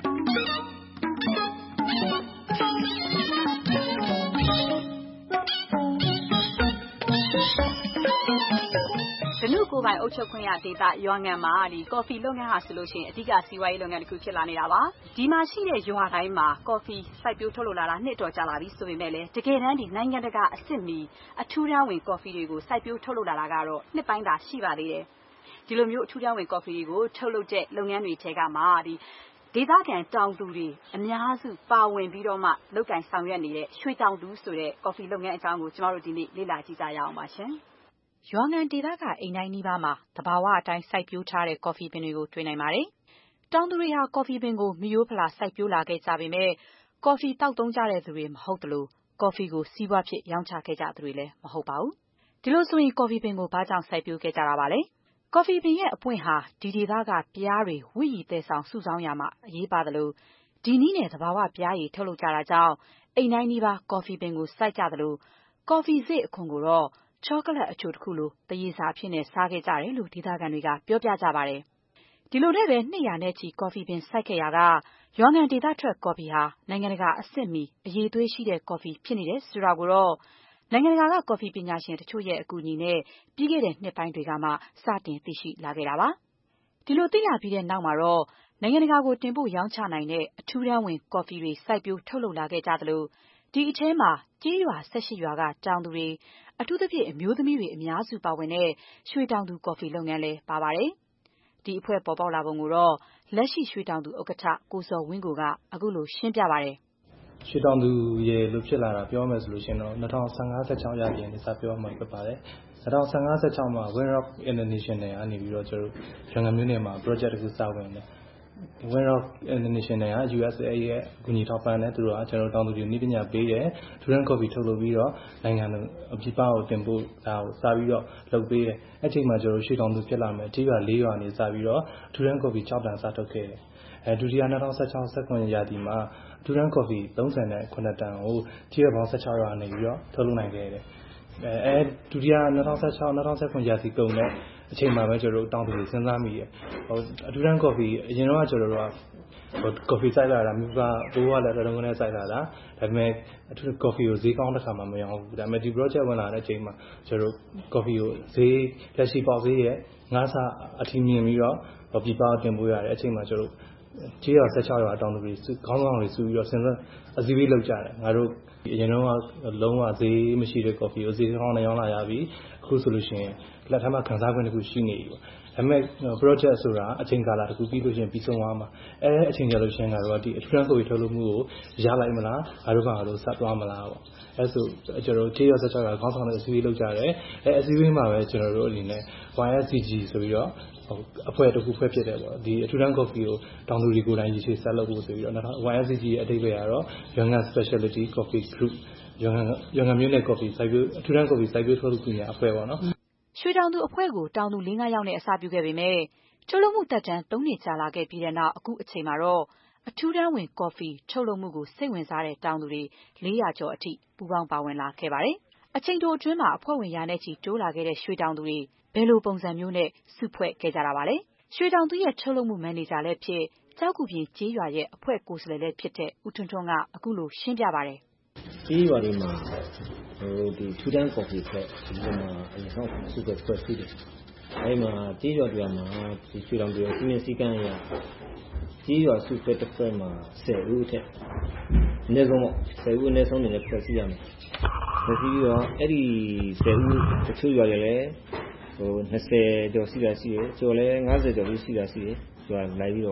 ဓနုကိုယ်ပိုင်အုပ်ချုပ်ခွင့်ရဒေသရွာငံမှာကော်ဖီလုပ်ငန်းဟာဆိုလို့ရှိရင်အဓိကစီးပွားရေးလုပ်ငန်းတစ်ခုဖြစ်လာနေတာပါဒီမှာရှိတဲ့ရွာတိုင်းမှာကော်ဖီစိုက်ပျိုးထုတ်လုပ်လာတာနှစ်တော်ကြာလာပြီဆိုပေမဲ့လည်းတကယ်တမ်းဒီနိုင်ငံတကာအဆင့်မီအထူးတန်းဝင်ကော်ဖီတွေကိုစိုက်ပျိုးထုတ်လုပ်လာတာကတော့နှစ်ပိုင်းသာရှိပါသေးတယ်ဒီလိုမျိုးအထူးတန်းဝင်ကော်ဖီတွေကိုထုတ်လုပ်တဲ့လုပ်ငန်းတွေထဲကမှဒေသခံတောင်သူတွေအများစုပါဝင်ပြီးတော့မှလုပ်ကိုင်ဆောင်ရွက်နေတဲ့ရွှေတောင်သူဆိုတဲ့ကော်ဖီလုပ်ငန်းအကြောင်းကိုကျမတို့ဒီနေ့လေ့လာကြည့်ကြရအောင်ပါရှင်ရွာငံဒေသကအိမ်တိုင်းနီးပါးမှာတဘာဝအတိုင်းစိုက်ပျိုးထားတဲ့ကော်ဖီပင်တွေကိုတွေ့နိုင်ပါတယ်။တောင်သူတွေဟာကော်ဖီပင်ကိုမရိုးဖလာစိုက်ပျိုးလာခဲ့ကြပေမဲ့ကော်ဖီတောက်သုံးကြတဲ့သူတွေမဟုတ်သလိုကော်ဖီကိုစီးပွားဖြစ်ရောင်းချခဲ့ကြသူတွေလည်းမဟုတ်ပါဘူး။ဒီလိုဆိုရင်ကော်ဖီပင်ကိုဘာကြောင့်စိုက်ပျိုးခဲ့ကြတာပါလဲ။ကော်ဖီပင်ရဲ့အပွင့်ဟာဒီဒေသကပြားတွေဝိရည်သဲဆောင်စုဆောင်းရမှာအရေးပါသလိုဒီနည်းနဲ့တဘာဝပြားရည်ထုတ်လုပ်ကြတာကြောင့်အိမ်တိုင်းနီးပါးကော်ဖီပင်ကိုစိုက်ကြသလိုကော်ဖီစေ့အခွန်ကိုတော့ချောကလက်အချိုတစ်ခုလိုတရေစာဖြစ်နေစားခဲ့ကြတယ်လို့ဒေသခံတွေကပြောပြကြပါတယ်။ဒီလိုနဲ့ပဲ200နဲ့ချီကော်ဖီပင်စိုက်ခဲ့ရာကရွာငံဒေသထွက်ကော်ဖီဟာနိုင်ငံတကာအဆင့်မီအရည်အသွေးရှိတဲ့ကော်ဖီဖြစ်နေတယ်ဆိုတာကိုတော့နိုင်ငံတကာကကော်ဖီပညာရှင်တချို့ရဲ့အကူအညီနဲ့ပြီးခဲ့တဲ့နှစ်ပိုင်းတွေကမှစတင်သိရှိလာခဲ့တာပါ။ဒီလိုသိလာပြီးတဲ့နောက်မှာတော့နိုင်ငံတကာကိုတင်ပို့ရောင်းချနိုင်တဲ့အထူးတန်းဝင်ကော်ဖီတွေစိုက်ပျိုးထုတ်လုပ်လာခဲ့ကြသလိုဒီအထဲမှာကျေးရွာ18ရွာကတောင်သူတွေအထူးသဖြင့်အမျိုးသမီးတွေအများစုပါဝင်တဲ့ရွှေတောင်သူကော်ဖီလုပ်ငန်းလည်းပါပါတယ်။ဒီအဖွဲ့ပေါ်ပေါက်လာပုံကိုတော့လက်ရှိရွှေတောင်သူဥက္ကဋ္ဌကိုစောဝင်းကိုကအခုလိုရှင်းပြပါတယ်။ရွှေတောင်သူရဲ့လို့ဖြစ်လာတာပြောမယ်ဆိုလို့ရှိရင်တော့2015-16ရာသီကနေစပြောမှဖြစ်ပါတယ်။2015-16မှာ Winrock International ကနေပြီးတော့ကျွန်တော်ရန်ကုန်မြို့နယ်မှာ project တစ်ခုစဝင်တယ်။ Winrock International က USA ရဲ့အကူအညီထောက်ပံ့တယ်သူတို့ကကျွန်တော်တောင်သူတွေနည်းပညာပေးတယ်။ Durian Coffee ထုတ်လုပ်ပြီးတော့နိုင်ငံပြည်ပကိုတင်ပို့တာကိုစပြီးတော့လုပ်ပေးတယ်။အဲ့ချိန်မှာကျွန်တော်ရွှေတောင်သူဖြစ်လာမယ်။အကြီးက4ရွာနေစပြီးတော့ Durian Coffee 6တန်စထုတ်ခဲ့တယ်။ဒုတိယ2016-17ရာသီမှာDurian Coffee 39တန်ကိုကြီးရပေါင်း16ရွာနေပြီးတော့ထုတ်လုပ်နိုင်ခဲ့တယ်။ဒုတိယ2016-2017ရာသီကုန်တဲ့အချိန်မှာပဲကျွန်တော်တို့တောင်သူတွေစဉ်းစားမိတယ်။Durian Coffeeအရင်တော့ကျွန်တော်တို့ကကော်ဖီစိုက်လာတာမြို့ကဘိုးကလည်းတော်တော်နဲ့စိုက်လာတာဒါပေမဲ့ကော်ဖီကိုဈေးကောင်းတစ်ခါမှမရောင်းဘူးဒါပေမဲ့ဒီ project ဝင်လာတဲ့အချိန်မှာကျွန်တော်တို့ကော်ဖီကိုဈေးလက်ရှိပေါက်ဈေးရဲ့9ဆအထိမြင်ပြီးတော့ပြည်ပတင်ပို့ရတဲ့အချိန်မှာကျွန်တော်တို့ကျေးရွာ16ရွာတောင်သူတွေခေါင်းဆောင်တွေစုပြီးတော့စဉ်းစားအစည်းအဝေးလုပ်ကြတယ်ငါတို့အရင်တော့လုံးဝဈေးမရှိတဲ့ကော်ဖီကိုဈေးကောင်းနဲ့ရောင်းလာရပြီအခုဆိုလို့ရှိရင်လက်ထက်မှာခန်းစားခွင့်တစ်ခုရှိနေပြီဒါပေမဲ့ project ဆိုတာအချိန်ကာလတစ်ခုပြီးလို့ရှိရင်ပြီးဆုံးသွားမှာအချိန်ကြလို့ရှိရင်ကတော့ဒီအထူးတန်းကိုထုတ်လုပ်မှုကိုရလိုက်မလားငါတို့ကတော့ဆက်သွားမလားပေါ့ဆိုကျွန်တော်တို့ကျေးရွာ16ရွာခေါင်းဆောင်တွေအစည်းအဝေးလုပ်ကြတယ်အစည်းအဝေးမှာပဲကျွန်တော်တို့အနေနဲ့ YSCG ဆိုပြီးတော့အဖွဲ့တစ်ခုဖွဲ့ဖြစ်တယ်ပေါ့ဒီအထူးတန်းကော်ဖီကိုတောင်သူတွေကိုယ်တိုင်ရေရှည်ဆက်လုပ်ဖို့ဆိုပြီးတော့ YSCG ရဲ့အဓိပ္ပာယ်ကတော့ Young Specialty Coffee Group ရန်ကုန်မြို့နယ်ကော်ဖီစိုက်ပျိုးအထူးတန်းကော်ဖီစိုက်ပျိုးထုတ်လုပ်သူများအဖွဲ့ပေါ့နော်ရွှေတောင်သူအဖွဲ့ကိုတောင်သူ 4-5 ယောက်နဲ့အစပြုခဲ့ပေမဲ့ထုတ်လုပ်မှုတက်တန်း3နှစ်ကြာလာခဲ့ပြီးတဲ့နောက်အခုအချိန်မှာတော့အထူးတန်းဝင်ကော်ဖီထုတ်လုပ်မှုကိုစိတ်ဝင်စားတဲ့တောင်သူတွေ400ကျော်အထိပူးပေါင်းပါဝင်လာခဲ့ပါတယ်။အချိန်တိုအတွင်းမှာအဖွဲ့ဝင်ရာနဲ့ချီတိုးလာခဲ့တဲ့ရွှေတောင်သူတွေဘယ်လိုပုံစံမျိုးနဲ့စုဖွဲ့ခဲ့ကြတာပါလဲ။ရွှေတောင်သူရဲ့ထုတ်လုပ်မှုမန်နေဂျာလည်းဖြစ်ကြောက်ကူပြင်ကြေးရွာရဲ့အဖွဲ့ကိုယ်စားလှယ်လည်းဖြစ်တဲ့ဦးထွန်းထွန်းကအခုလိုရှင်းပြပါတယ်။ကြေးရွာတွေမှာဒီထူးတန်းကော်ဖီဖွဲ့ဒီမှာအရင်ဆုံးစုဖွဲ့ပြီးတယ်။အဲဒီမှာကြေးရွာတွေမှာဒီရွှေတောင်သူရဲ့စီမံစည်းကမ်းအရကြေးရွာစုဖွဲ့တစ်ဖွဲ့မှာ10ဦးထက်အနည်းဆုံး10ဦးအနည်းဆုံးနဲ့ဖွဲ့စည်းရမယ်။ဖွဲ့စည်းပြီးတော့အဲ့ဒီ10ဦးတချို့ရွာတွေလည်း20ကျော်ရှိတာရှိတယ်ကျော်လည်း50ကျော်ရှိတာရှိတယ်ကျွာလိုက်ပြီးတော့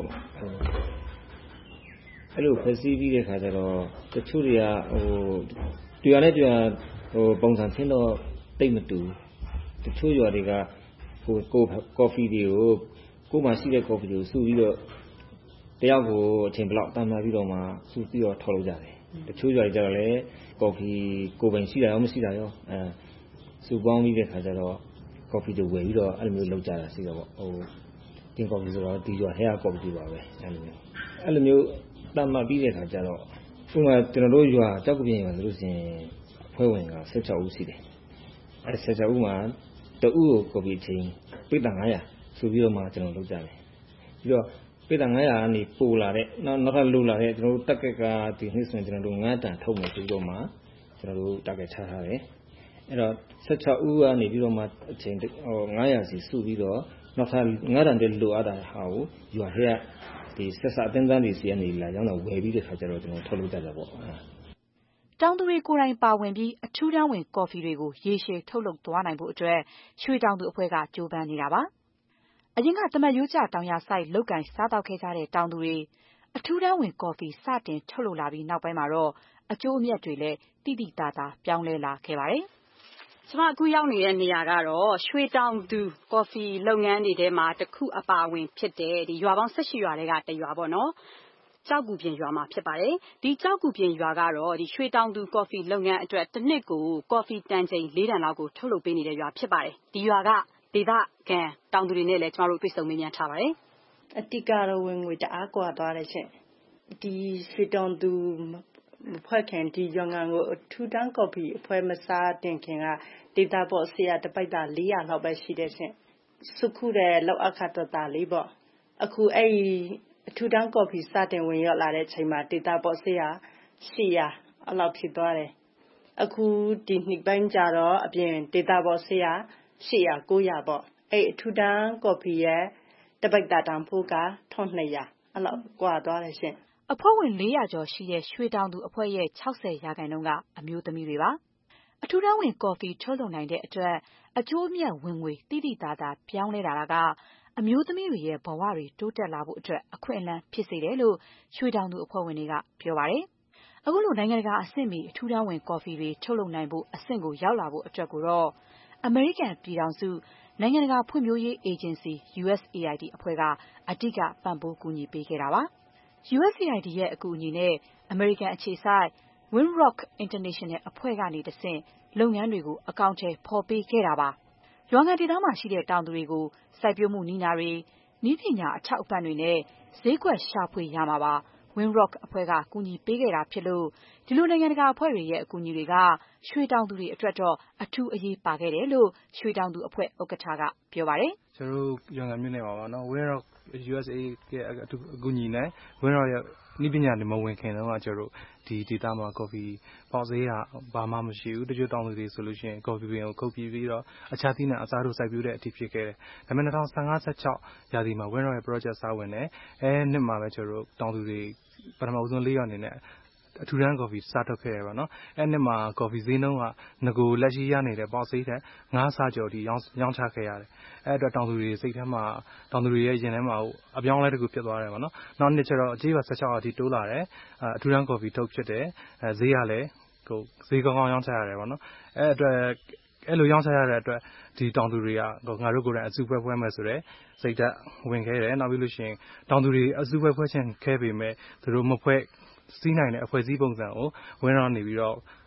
အဲ့လိုဖွဲ့စည်းပြီးတဲ့ခါကျတော့တချို့တွေကတရားနဲ့တရားပုံစံချင်းတော့တိတ်မတူတချို့ရွာတွေကကော်ဖီတွေကိုကိုယ်မှရှိတဲ့ကော်ဖီတွေကိုစုပြီးတော့တယောက်ကိုအချိန်ဘလောက်တန်မာပြီးတော့မှစုပြီးတော့ထော်လို့ကြတယ်တချို့ရွာတွေကျတော့လည်းကော်ဖီကိုယ်ပိုင်ရှိတာရောမရှိတာရောစုပေါင်းပြီးတဲ့ခါကျတော့ကော်ဖီတွေဝယ်ပြီးတော့အဲ့လိုမျိုးလုပ်ကြတာရှိတော့တင်ကော်ဖီဆိုတော့ဒီရွာထဲကကော်ဖီပါပဲအဲ့လိုမျိုးတန်မာပြီးတဲ့ခါကျတော့ဥပမာကျွန်တော်တို့ရွာကြောက်ကပြင်ရွာဆိုလို့ရှိရင်အဖွဲ့ဝင်က16ဦးရှိတယ်အဲ့16ဦးမှာတဦးကိုကော်ဖီချင်းပိတ်တာ900ဆိုပြီးတော့မှကျွန်တော်လုပ်ကြတယ်ပြီးတော့ပိတ်တာ900ကနေပိုလာတဲ့နောက်ထပ်လိုလာတဲ့ကျွန်တော်တို့တက်ကက်ကဒီနှစ်ဆိုရင်ကျွန်တော်တို့9တန်ထုတ်မယ်ပြီးတော့မှကျွန်တော်တို့တက်ကက်ချထားတယ်အဲ့တော့16ဦးကနေပြီးတော့မှအချိန်900စီစုပြီးတော့နောက်ထပ်9တန်တည်းလိုအပ်တာဟာကိုရွာထဲကဒီဆက်စအတင်းတန်းတွေစီကနေလာကြောင်းတော့ဝယ်ပြီးတဲ့ခါကျတော့ကျွန်တော်ထုတ်လုပ်ကြတာပေါ့တောင်သူတွေကိုယ်တိုင်ပါဝင်ပြီးအထူးတန်းဝင်ကော်ဖီတွေကိုရေရှည်ထုတ်လုပ်သွားနိုင်ဖို့အတွက်ရွှေတောင်သူအဖွဲ့ကကြိုးပမ်းနေတာပါအရင်ကတမတ်ရိုးကျတောင်ရဆိုင်လုတ်ကင်စားတောက်ခဲ့ကြတဲ့တောင်သူတွေအထူးတန်းဝင်ကော်ဖီစတင်ထုတ်လုပ်လာပြီးနောက်ပိုင်းမှာတော့အကျိုးအမြတ်တွေလည်းတိတိတသာပြောင်းလဲလာခဲ့ပါတယ်ကျမအခုရောက်နေတဲ့နေရာကတော့ရွှေတောင်သူကော်ဖီလုပ်ငန်းတွေထဲမှာတစ်ခုအပါအဝင်ဖြစ်တဲ့ဒီရွာပေါင်း18ရွာတွေကတရွာပေါ့နော်ကြောက်ကူပြင်ရွာမှာဖြစ်ပါတယ်ဒီကြောက်ကူပြင်ရွာကတော့ဒီရွှေတောင်သူကော်ဖီလုပ်ငန်းအတွက်တစ်နှစ်ကိုကော်ဖီတန်ချိန်4တန်လောက်ကိုထုတ်လုပ်ပေးနေတဲ့ရွာဖြစ်ပါတယ်ဒီရွာကဒေသခံတောင်သူတွေနဲ့လည်းကျမတို့တွေ့ဆုံမေးမြန်းထားပါတယ်အတိကတော့ဝင်ငွေတအားကွာသွားတယ်ရှင်ဒီရွှေတောင်သူဖွဲ့ခင်ဒီရွာငံကိုထူတန်းကော်ဖီအဖွဲ့မစားတင်ခင်ကဒေတာပေါ့ဆရာတပိုက်တာ400လောက်ပဲရှိတယ်ရှင်စုခုတဲ့လောက်အခါတော်တာလေးပေါ့အခုအဲ့အထူတန်းကော်ဖီစတင်ဝင်ရောက်လာတဲ့ချိန်မှာဒေတာပေါ့ဆရာ800အဲ့လောက်ဖြစ်သွားတယ်အခုဒီနှစ်ပိုင်းကြတော့အပြင်ဒေတာပေါ့ဆရာ800 900ပေါ့အဲ့အထူတန်းကော်ဖီရဲ့တပိုက်တာတန်ဖိုးက1200အဲ့လောက်ကွာသွားတယ်ရှင်အဖွဲ့ဝင်400ကျော်ရှိတဲ့ရွှေတောင်သူအဖွဲ့ရဲ့60%ကအမျိုးသမီးတွေပါအထူးတန်းဝင်ကော်ဖီထုတ်လုပ်နိုင်တဲ့အတွက်အကျိုးအမြတ်ဝင်ငွေတိတိတသာပြောင်းလဲလာတာကအမျိုးသမီးတွေရဲ့ဘဝတွေတိုးတက်လာဖို့အတွက်အခွင့်အလမ်းဖြစ်စေတယ်လို့ရွှေတောင်သူအဖွဲ့ဝင်တွေကပြောပါတယ်အခုလိုနိုင်ငံတကာအဆင့်မီအထူးတန်းဝင်ကော်ဖီတွေထုတ်လုပ်နိုင်ဖို့အဆင့်ကိုရောက်လာဖို့အတွက်ကိုတော့အမေရိကန်ပြည်ထောင်စုနိုင်ငံတကာဖွံ့ဖြိုးရေးအေဂျင်စီ USAID အဖွဲ့ကအဓိကပံ့ပိုးကူညီပေးခဲ့တာပါUSAID ရဲ့အကူအညီနဲ့အမေရိကန်အခြေစိုက် Windrock International အဖွဲ့ကနေတဆင့်လုပ်ငန်းတွေကိုအကောင့်ထဲပေါ်ပေးခဲ့တာပါ။ရွာငံဒေသမှာရှိတဲ့တောင်သူတွေကိုစိုက်ပျိုးမှုနည်းနာတွေ၊နည်းပညာအထောက်အပံ့တွေနဲ့ဈေးကွက်ရှာဖွေရမှာပါ Windrock အဖွဲ့ကကူညီပေးခဲ့တာဖြစ်လို့ဒီလိုနိုင်ငံတကာအဖွဲ့တွေရဲ့အကူအညီတွေကရွှေတောင်သူတွေအတွက်တော့အထူးအရေးပါခဲ့တယ်လို့ရွှေတောင်သူအဖွဲ့ဥက္ကဋ္ဌကပြောပါတယ်။ကျွန်တော်တို့ရွာငံမြို့နယ်မှာပါနော် Windrock USA ရဲ့အကူအညီနဲ့ Windrock ရဲ့နည်းပညာတွေမဝင်ခင်တော့ကျွန်တော်တို့ဒီဒေသမှာကော်ဖီပေါက်ဈေးကဘာမှမရှိဘူးတချို့တောင်သူတွေဆိုလို့ရှိရင်ကော်ဖီပင်ကိုခုတ်ပြီးတော့အခြားသီးနှံအစားထိုးစိုက်ပျိုးတဲ့အထိဖြစ်ခဲ့တယ်ဒါပေမဲ့2015-16ရာသီမှာ Windrock ရဲ့ project စဝင်တယ်နှစ်မှာပဲကျွန်တော်တို့တောင်သူတွေပထမဦးဆုံး4ရောက်အနေနဲ့အထူးတန်းကော်ဖီစထုတ်ခဲ့ရပါတော့နှစ်မှာကော်ဖီဈေးနှုန်းကငကိုလက်ရှိရနေတဲ့ပေါက်ဈေးထက်9ဆကျော်ထိရောင်းချခဲ့ရတယ်အတွက်တောင်သူတွေစိတ်ထဲမှာတောင်သူတွေရဲ့ရင်ထဲမှာအပြောင်းလဲတစ်ခုဖြစ်သွားတယ်ပေါ့နော်နောက်နှစ်ကျတော့အကြေးပါ16အထိတိုးလာတယ်အထူးတန်းကော်ဖီထုတ်ဖြစ်တယ်ဈေးကလည်းဈေးကောင်းရောင်းချရတယ်ပေါ့နော်အတွက်အဲ့လိုရောင်းချရတဲ့အတွက်ဒီတောင်သူတွေကငါတို့ကိုယ်တိုင်အစုပွဲမယ်ဆိုတော့စိတ်ဓာတ်ဝင်ခဲ့တယ်နောက်ပြီးလို့ရှိရင်တောင်သူတွေအစုပွဲချင်းခဲပေမဲ့သူတို့မဖွဲ့စီးနိုင်တဲ့အဖွဲ့အစည်းပုံစံကိုWindrockနေပြီးတော့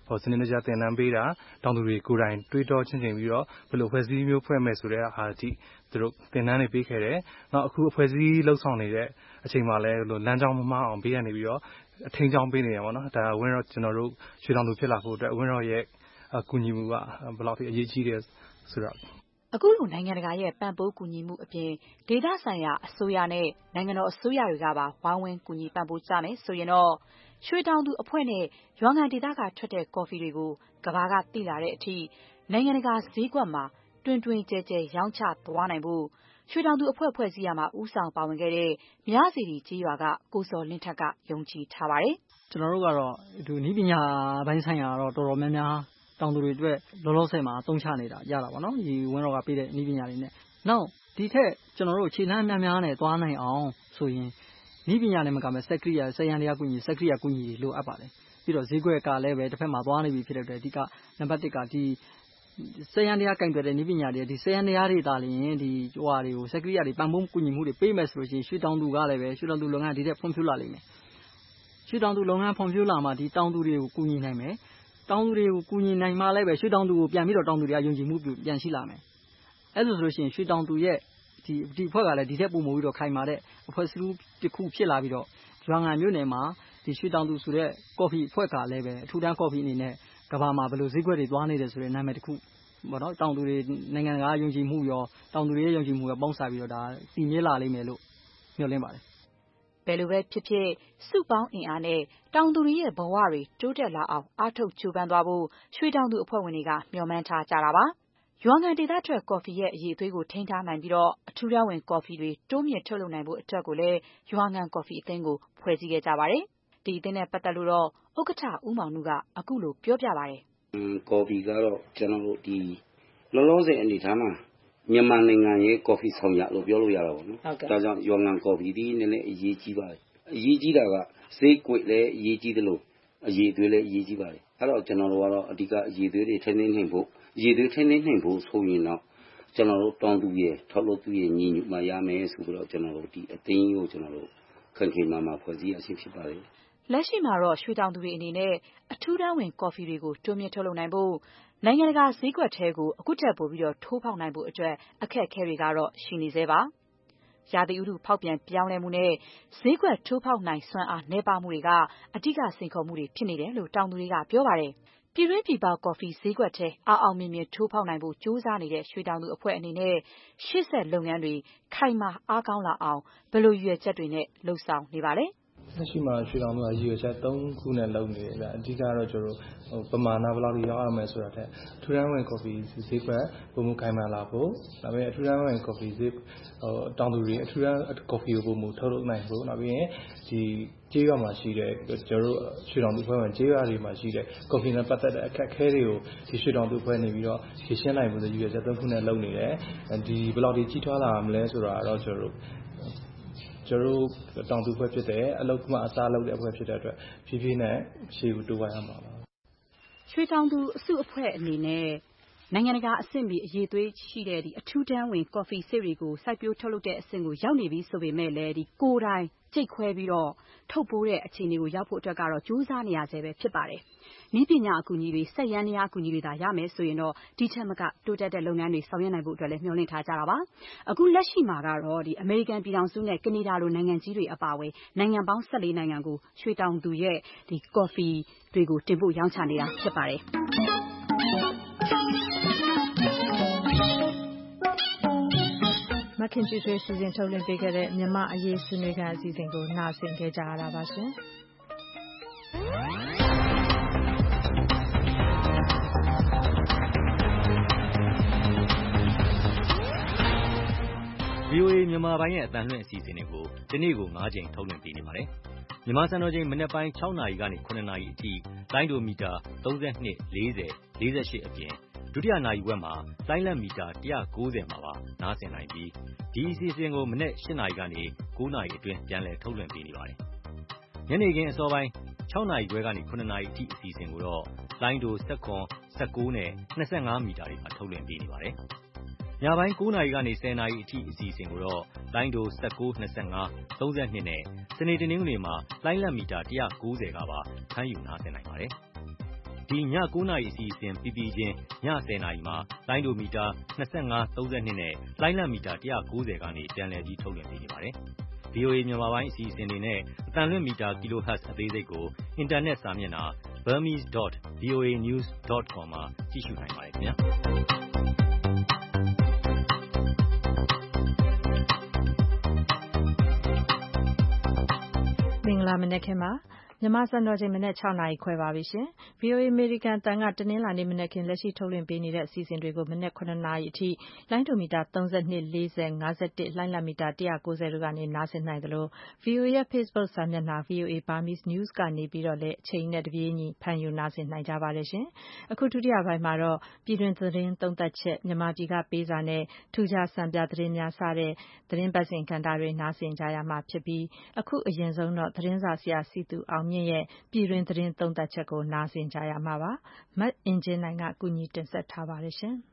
စနစ်တကျသင်တန်းပေးတာတောင်သူတွေကိုယ်တိုင်တွေးတောချင်းချင်းပြီးတော့ဘယ်လိုဖွဲ့စည်းမျိုးဖွဲ့မယ်ဆိုတဲ့အားအထိသူတို့သင်တန်းတွေပေးခဲ့တယ်။နောက်အခုအဖွဲ့အစည်းလှုပ်ဆောင်နေတဲ့အချိန်မှာလည်းလမ်းကြောင်းမမှားအောင်ဘေးကနေပြီးတော့အထင်ကြောင်းပေးနေတယ်ပေါ့နော်။ဒါဝင်းရောကျွန်တော်တို့ရွှေတောင်သူဖြစ်လာဖို့အတွက်ဝင်းရောရဲ့ကူညီမှုကဘယ်လောက်ထိအရေးကြီးတယ်ဆိုတော့အခုလိုနိုင်ငံတကာရဲ့ပံ့ပိုးကူညီမှုအပြင်ဒေသဆိုင်ရာအစိုးရနဲ့နိုင်ငံတော်အစိုးရတွေကပါဝိုင်းဝန်းကူညီပံ့ပိုးကြမယ်ဆိုရင်တော့ရွှေတောင်သူအဖွဲ့နဲ့ရွာငံဒေသကထွက်တဲ့ကော်ဖီတွေကိုကမ္ဘာကသိလာတဲ့အထိနိုင်ငံတကာဈေးကွက်မှာတွင်တွင်ကျဲကျဲရောင်းချသွားနိုင်ဖို့ရွှေတောင်သူအဖွဲ့ဖွဲ့စည်းရမှာဥဆောင်ပါဝင်ခဲ့တဲ့မြစီတီကြီးရွာကကိုစောလင်းထက်ကယုံကြည်ထားပါတယ်။ကျွန်တော်တို့ကတော့ဒီနည်းပညာပိုင်းဆိုင်ရာတော့တော်တော်များများတောင်သူတွေအတွက်လောလောဆယ်မှာအသုံးချနေတာရတာပေါ့နော်ဒီဝင်းတော်ကပေးတဲ့နည်းပညာတွေနဲ့နောက်ဒီထက်ကျွန်တော်တို့ခြေလှမ်းများများနဲ့သွားနိုင်အောင်ဆိုရင်နည်းပညာနဲ့မကမဲ့စက်ကိရိယာစက်ယန္တရားကူညီစက်ကိရိယာကူညီလိုအပ်ပါတယ်ပြီးတော့ဈေးကွက်ကလည်းပဲတစ်ဖက်မှာသွားနေပြီဖြစ်တဲ့အတွက်အဓိကနံပါတ်1ကဒီစက်ယန္တရားကင်တွယ်တဲ့နည်းပညာတွေဒီစက်ယန္တရားတွေတာလျင်ဒီဟိုဟာတွေကိုစက်ကိရိယာတွေပံ့ပိုးကူညီမှုတွေပေးမယ်ဆိုလို့ရှိရင်ရွှေတောင်သူကလည်းပဲရွှေတောင်သူလုပ်ငန်းဒီထက်ဖွံ့ဖြိုးလာလိမ့်မယ်ရွှေတောင်သူလုပ်ငန်းဖွံ့ဖြိုးလာမှဒီတောင်သူတွေကိုကူညီနိုင်မယ်တောင်သူတွေကိုကူညီနိုင်မှလည်းပဲရွှေတောင်သူကိုပြန်ပြီးတော့တောင်သူတွေကယုံကြည်မှုပြန်ရှိလာမယ်အဲ့လိုဆိုလို့ရှိရင်ရွှေတောင်သူရဲ့ဒီအဖွဲ့ကလည်းဒီထက်ပိုမိုပြီးတော့ခိုင်မာတဲ့အဖွဲ့အစည်းတစ်ခုဖြစ်လာပြီးတော့ရွာငံမြို့နယ်မှာဒီရွှေတောင်သူဆိုတဲ့ကော်ဖီအဖွဲ့ကလည်းပဲအထူးတန်းကော်ဖီအနေနဲ့ကမ္ဘာမှာဘယ်လိုဈေးကွက်တွေသွားနေတယ်ဆိုတဲ့နာမည်တစ်ခုပေါ့နော်တောင်သူတွေနိုင်ငံတကာယုံကြည်မှုရောတောင်သူတွေရဲ့ယုံကြည်မှုရောပေါင်းစားပြီးတော့ဒါတည်မြဲလာလိမ့်မယ်လို့မျှော်လင့်ပါတယ်ဘယ်လိုပဲဖြစ်ဖြစ်စုပေါင်းအင်အားနဲ့တောင်သူတွေရဲ့ဘဝတွေတိုးတက်လာအောင်အားထုတ်ကြိုးပမ်းသွားဖို့ရွှေတောင်သူအဖွဲ့ဝင်တွေကမျှော်မှန်းထားကြတာပါရွာငံဒေသထွက်ကော်ဖီရဲ့အရေးအသွေးကိုထိန်းထားနိုင်ပြီးတော့အထူးတန်းဝင်ကော်ဖီတွေတိုးမြင့်ထုတ်လုပ်နိုင်ဖို့အတွက်ကိုလည်းရွာငံကော်ဖီအသင်းကိုဖွဲ့စည်းခဲ့ကြပါတယ်ဒီအသင်းနဲ့ပတ်သက်လို့တော့ဥက္ကဋ္ဌဦးမောင်နုကအခုလိုပြောပြပါတယ်ကော်ဖီကတော့ကျွန်တော်တို့ဒီလောလောဆယ်အနေထားမှာမြန်မာနိုင်ငံရဲ့ကော်ဖီဆောင်ရလို့ပြောလို့ရတာပေါ့နော်ဒါကြောင့်ရွာငံကော်ဖီဒီနည်းနည်းအရေးကြီးပါတယ်အရေးကြီးတာကဈေးကွက်လည်းအရေးကြီးတယ်လို့အရေးအသွေးလည်းအရေးကြီးပါတယ်အဲ့တော့ကျွန်တော်တို့ကတော့အဓိကအရေးအသွေးတွေထိန်းသိမ်းနိုင်ဖို့အရေးအသွေးထိန်းသိမ်းနိုင်ဖို့ဆိုရင်တော့ကျွန်တော်တို့တောင်သူရဲ့ထောက်လို့သူရဲ့ညီညွတ်မှရမယ်ဆိုတော့ကျွန်တော်တို့ဒီအသိန်းကိုကျွန်တော်တို့ခံခံမှာဖွဲ့စည်းအဆင်ဖြစ်ပါတယ်လက်ရှိမှာတော့ရွှေတောင်သူတွေအနေနဲ့အထူးတန်းဝင်ကော်ဖီတွေကိုတိုးမြင့်ထုတ်လုပ်နိုင်ဖို့နိုင်ငံတကာဈေးကွက်ထဲကိုအခုထက်ပိုပြီးတော့ထိုးဖောက်နိုင်ဖို့အတွက်အခက်အခဲတွေကတော့ရှိနေသေးပါရာသီဥတုဖောက်ပြန်ပြောင်းလဲမှုနဲ့ဈေးကွက်ထိုးဖောက်နိုင်စွမ်းအားနှဲပါမှုတွေကအဓိကစိန်ခေါ်မှုတွေဖြစ်နေတယ်လို့တောင်သူတွေကပြောပါတယ်ပြည်တွင်းပြည်ပကော်ဖီဈေးကွက်ထဲအောင်မြင်မြင်ထိုးဖောက်နိုင်ဖို့ကြိုးစားနေတဲ့ရွှေတောင်သူအဖွဲ့အနေနဲ့ရှေ့ဆက်လုပ်ငန်းတွေခိုင်မာအားကောင်းလာအောင်ဘယ်လိုရွေချက်တွေနဲ့လှုပ်ဆောင်နေပါလဲလက်ရှိမှာရွှေတောင်သူကရည်ရွယ်ချက်3ခုနဲ့လုပ်နေတယ်ဗျအဓိကတော့ကျွန်တော်တို့ပမာဏဘယ်လောက်ရောက်ရမလဲဆိုတာတဲ့ထူထမ်းဝင်ကော်ဖီဈေးကွက်ပုံမှုခိုင်မာလာဖို့ဒါပေမဲ့အထူးတန်းဝင်ကော်ဖီဈေးတောင်သူတွေအထူးတန်းကော်ဖီကိုပုံမှုထုတ်လုပ်နိုင်ဖို့နောက်ပြီးရင်ဒီကျေးရွာမှာရှိတဲ့ကျွန်တော်တို့ရွှေတောင်သူအဖွဲ့ဝင်ကျေးရွာတွေမှာရှိတဲ့ကော်ဖီနဲ့ပတ်သက်တဲ့အခက်အခဲတွေကိုဒီရွှေတောင်သူအဖွဲ့နေပြီးတော့ဖြေရှင်းနိုင်ဖို့ရည်ရွယ်ချက်3ခုနဲ့လုပ်နေတယ်ဒီဘယ်လောက်ထိကြီးထွားလာမလဲဆိုတာတော့ကျွန်တော်တို့တောင်သူဖွဲ့ဖြစ်တဲ့အလုပ်မှအစားလုပ်တဲ့အဖွဲ့ဖြစ်တဲ့အတွက်ဖြည်းဖြည်းနဲ့ရှေ့ကိုတိုးသွားရမှာပါရွှေတောင်သူအစုအဖွဲ့အနေနဲ့နိုင်ငံတကာအဆင့်မီအရေးသွေးရှိတဲ့အထူးတန်းဝင်ကော်ဖီစစ်တွေကိုစိုက်ပျိုးထုတ်လုပ်တဲ့အဆင့်ကိုရောက်နေပြီဆိုပေမဲ့လည်းကိုယ်တိုင်ကြိတ်ခွဲပြီးတော့ထုတ်ပိုးတဲ့အခြေအနေကိုရောက်ဖို့အတွက်ကတော့ကြိုးစားနေရဆဲပဲဖြစ်ပါတယ်။နည်းပညာအကူအညီတွေစက်ယန္တရားအကူအညီတွေသာရမယ်ဆိုရင်တော့ဒီထက်မကတိုးတက်တဲ့လုပ်ငန်းတွေဆောင်ရွက်နိုင်ဖို့အတွက်လည်းမျှော်လင့်ထားကြတာပါ။အခုလက်ရှိမှာကတော့အမေရိကန်ပြည်ထောင်စုနဲ့ကနေဒါလိုနိုင်ငံကြီးတွေအပါအဝင်နိုင်ငံပေါင်း14နိုင်ငံကိုရွှေတောင်သူရဲ့ကော်ဖီတွေကိုတင်ပို့ရောင်းချနေတာဖြစ်ပါတယ်။မခင်ကျွေးဆွေးစီစဉ်ထုတ်လွှင့်ပေးခဲ့တဲ့မြန်မာအရေးဆွေးနွေးခန်းအစီအစဉ်ကိုနားဆင်ခဲ့ကြရတာပါရှင်။ VOA မြန်မာပိုင်းရဲ့အသံလွှင့်အစီအစဉ်တွေကိုဒီနေ့ကို9ကြိမ်ထုတ်လွှင့်ပေးနေပါတယ်။မြန်မာစံတော်ချိန်မနက်ပိုင်း6နာရီကနေ9နာရီအထိလိုင်းဒိုမီတာ32 40 48အပြင်ဒုတိယနာရီဝက်မှာလိုင်းလက်မီတာ190မှာပါနားဆင်နိုင်ပြီးဒီအစီအစဉ်ကိုမနေ့8နာရီကနေ9နာရီအတွင်းပြန်လည်ထုတ်လွှင့်ပေးနေပါတယ်။ညနေခင်းအစောပိုင်း6နာရီခွဲကနေ9နာရီအထိအစီအစဉ်ကိုတော့လိုင်းဒို16 19နဲ့25မီတာတွေမှာထုတ်လွှင့်ပေးနေပါတယ်။ညပိုင်း9နာရီကနေ10နာရီအထိအစီအစဉ်ကိုတော့လိုင်းဒို19 25 32နဲ့စနေတနင်္ဂနွေမှာလိုင်းလက်မီတာ190ကပါဖမ်းယူနားဆင်နိုင်ပါတယ်။ဒီည 9 နာရီအစီအစဉ်ပြီးပြီးချင်းည 10 နာရီမှာလိုင်းဒိုမီတာ 25, 32 နဲ့လိုင်းလံမီတာ 190 ကနေပြန်လည်ပြီးထုတ်လွှင့်ပေးနေပါတယ်။ VOA မြန်မာပိုင်းအစီအစဉ်တွေနဲ့အသံလွှင့်မီတာ kHz အသေးစိတ်ကိုအင်တာနက်စာမျက်နှာ burmese.voanews.com မှာကြည့်ရှုနိုင်ပါတယ်ခင်ဗျာ။မင်္ဂလာမနက်ခင်းပါမြန်မာစံတော်ချိန်မနက် 6 နာရီခွဲပါပြီရှင်။ VOA အမေရိကန်အသံကတနင်္လာနေ့မနက်ခင်းလက်ရှိထုတ်လွှင့်ပေးနေတဲ့အစီအစဉ်တွေကိုမနက် 9 နာရီအထိလိုင်းဒိုမီတာ 32, 40, 51 လိုင်းလံမီတာ 190 တို့ကနေနားဆင်နိုင်သလို VOA ရဲ့ Facebook စာမျက်နှာ VOA Burmese News ကနေပြီးတော့လည်းအချိန်နဲ့တပြေးညီဖန်ယူနားဆင်နိုင်ကြပါတယ်ရှင်။အခုဒုတိယပိုင်းမှာတော့ပြည်တွင်းသတင်းသုံးသပ်ချက်မြန်မာပြည်ကပေးစာနဲ့ထူးခြားစံပြသတင်းများစတဲ့သတင်းပတ်စဉ်ကဏ္ဍတွေနားဆင်ကြရမှာဖြစ်ပြီးအခုအရင်ဆုံးတော့သတင်းစာဆရာစီသူအောင်မြင့်ရဲ့ပြည်တွင်းသတင်းသုံးသပ်ချက်ကိုနားဆင်ကြရမှာပါ။မအင်ကြင်းနိုင်ကကူညီတင်ဆက်ထားပါတယ်ရှင်။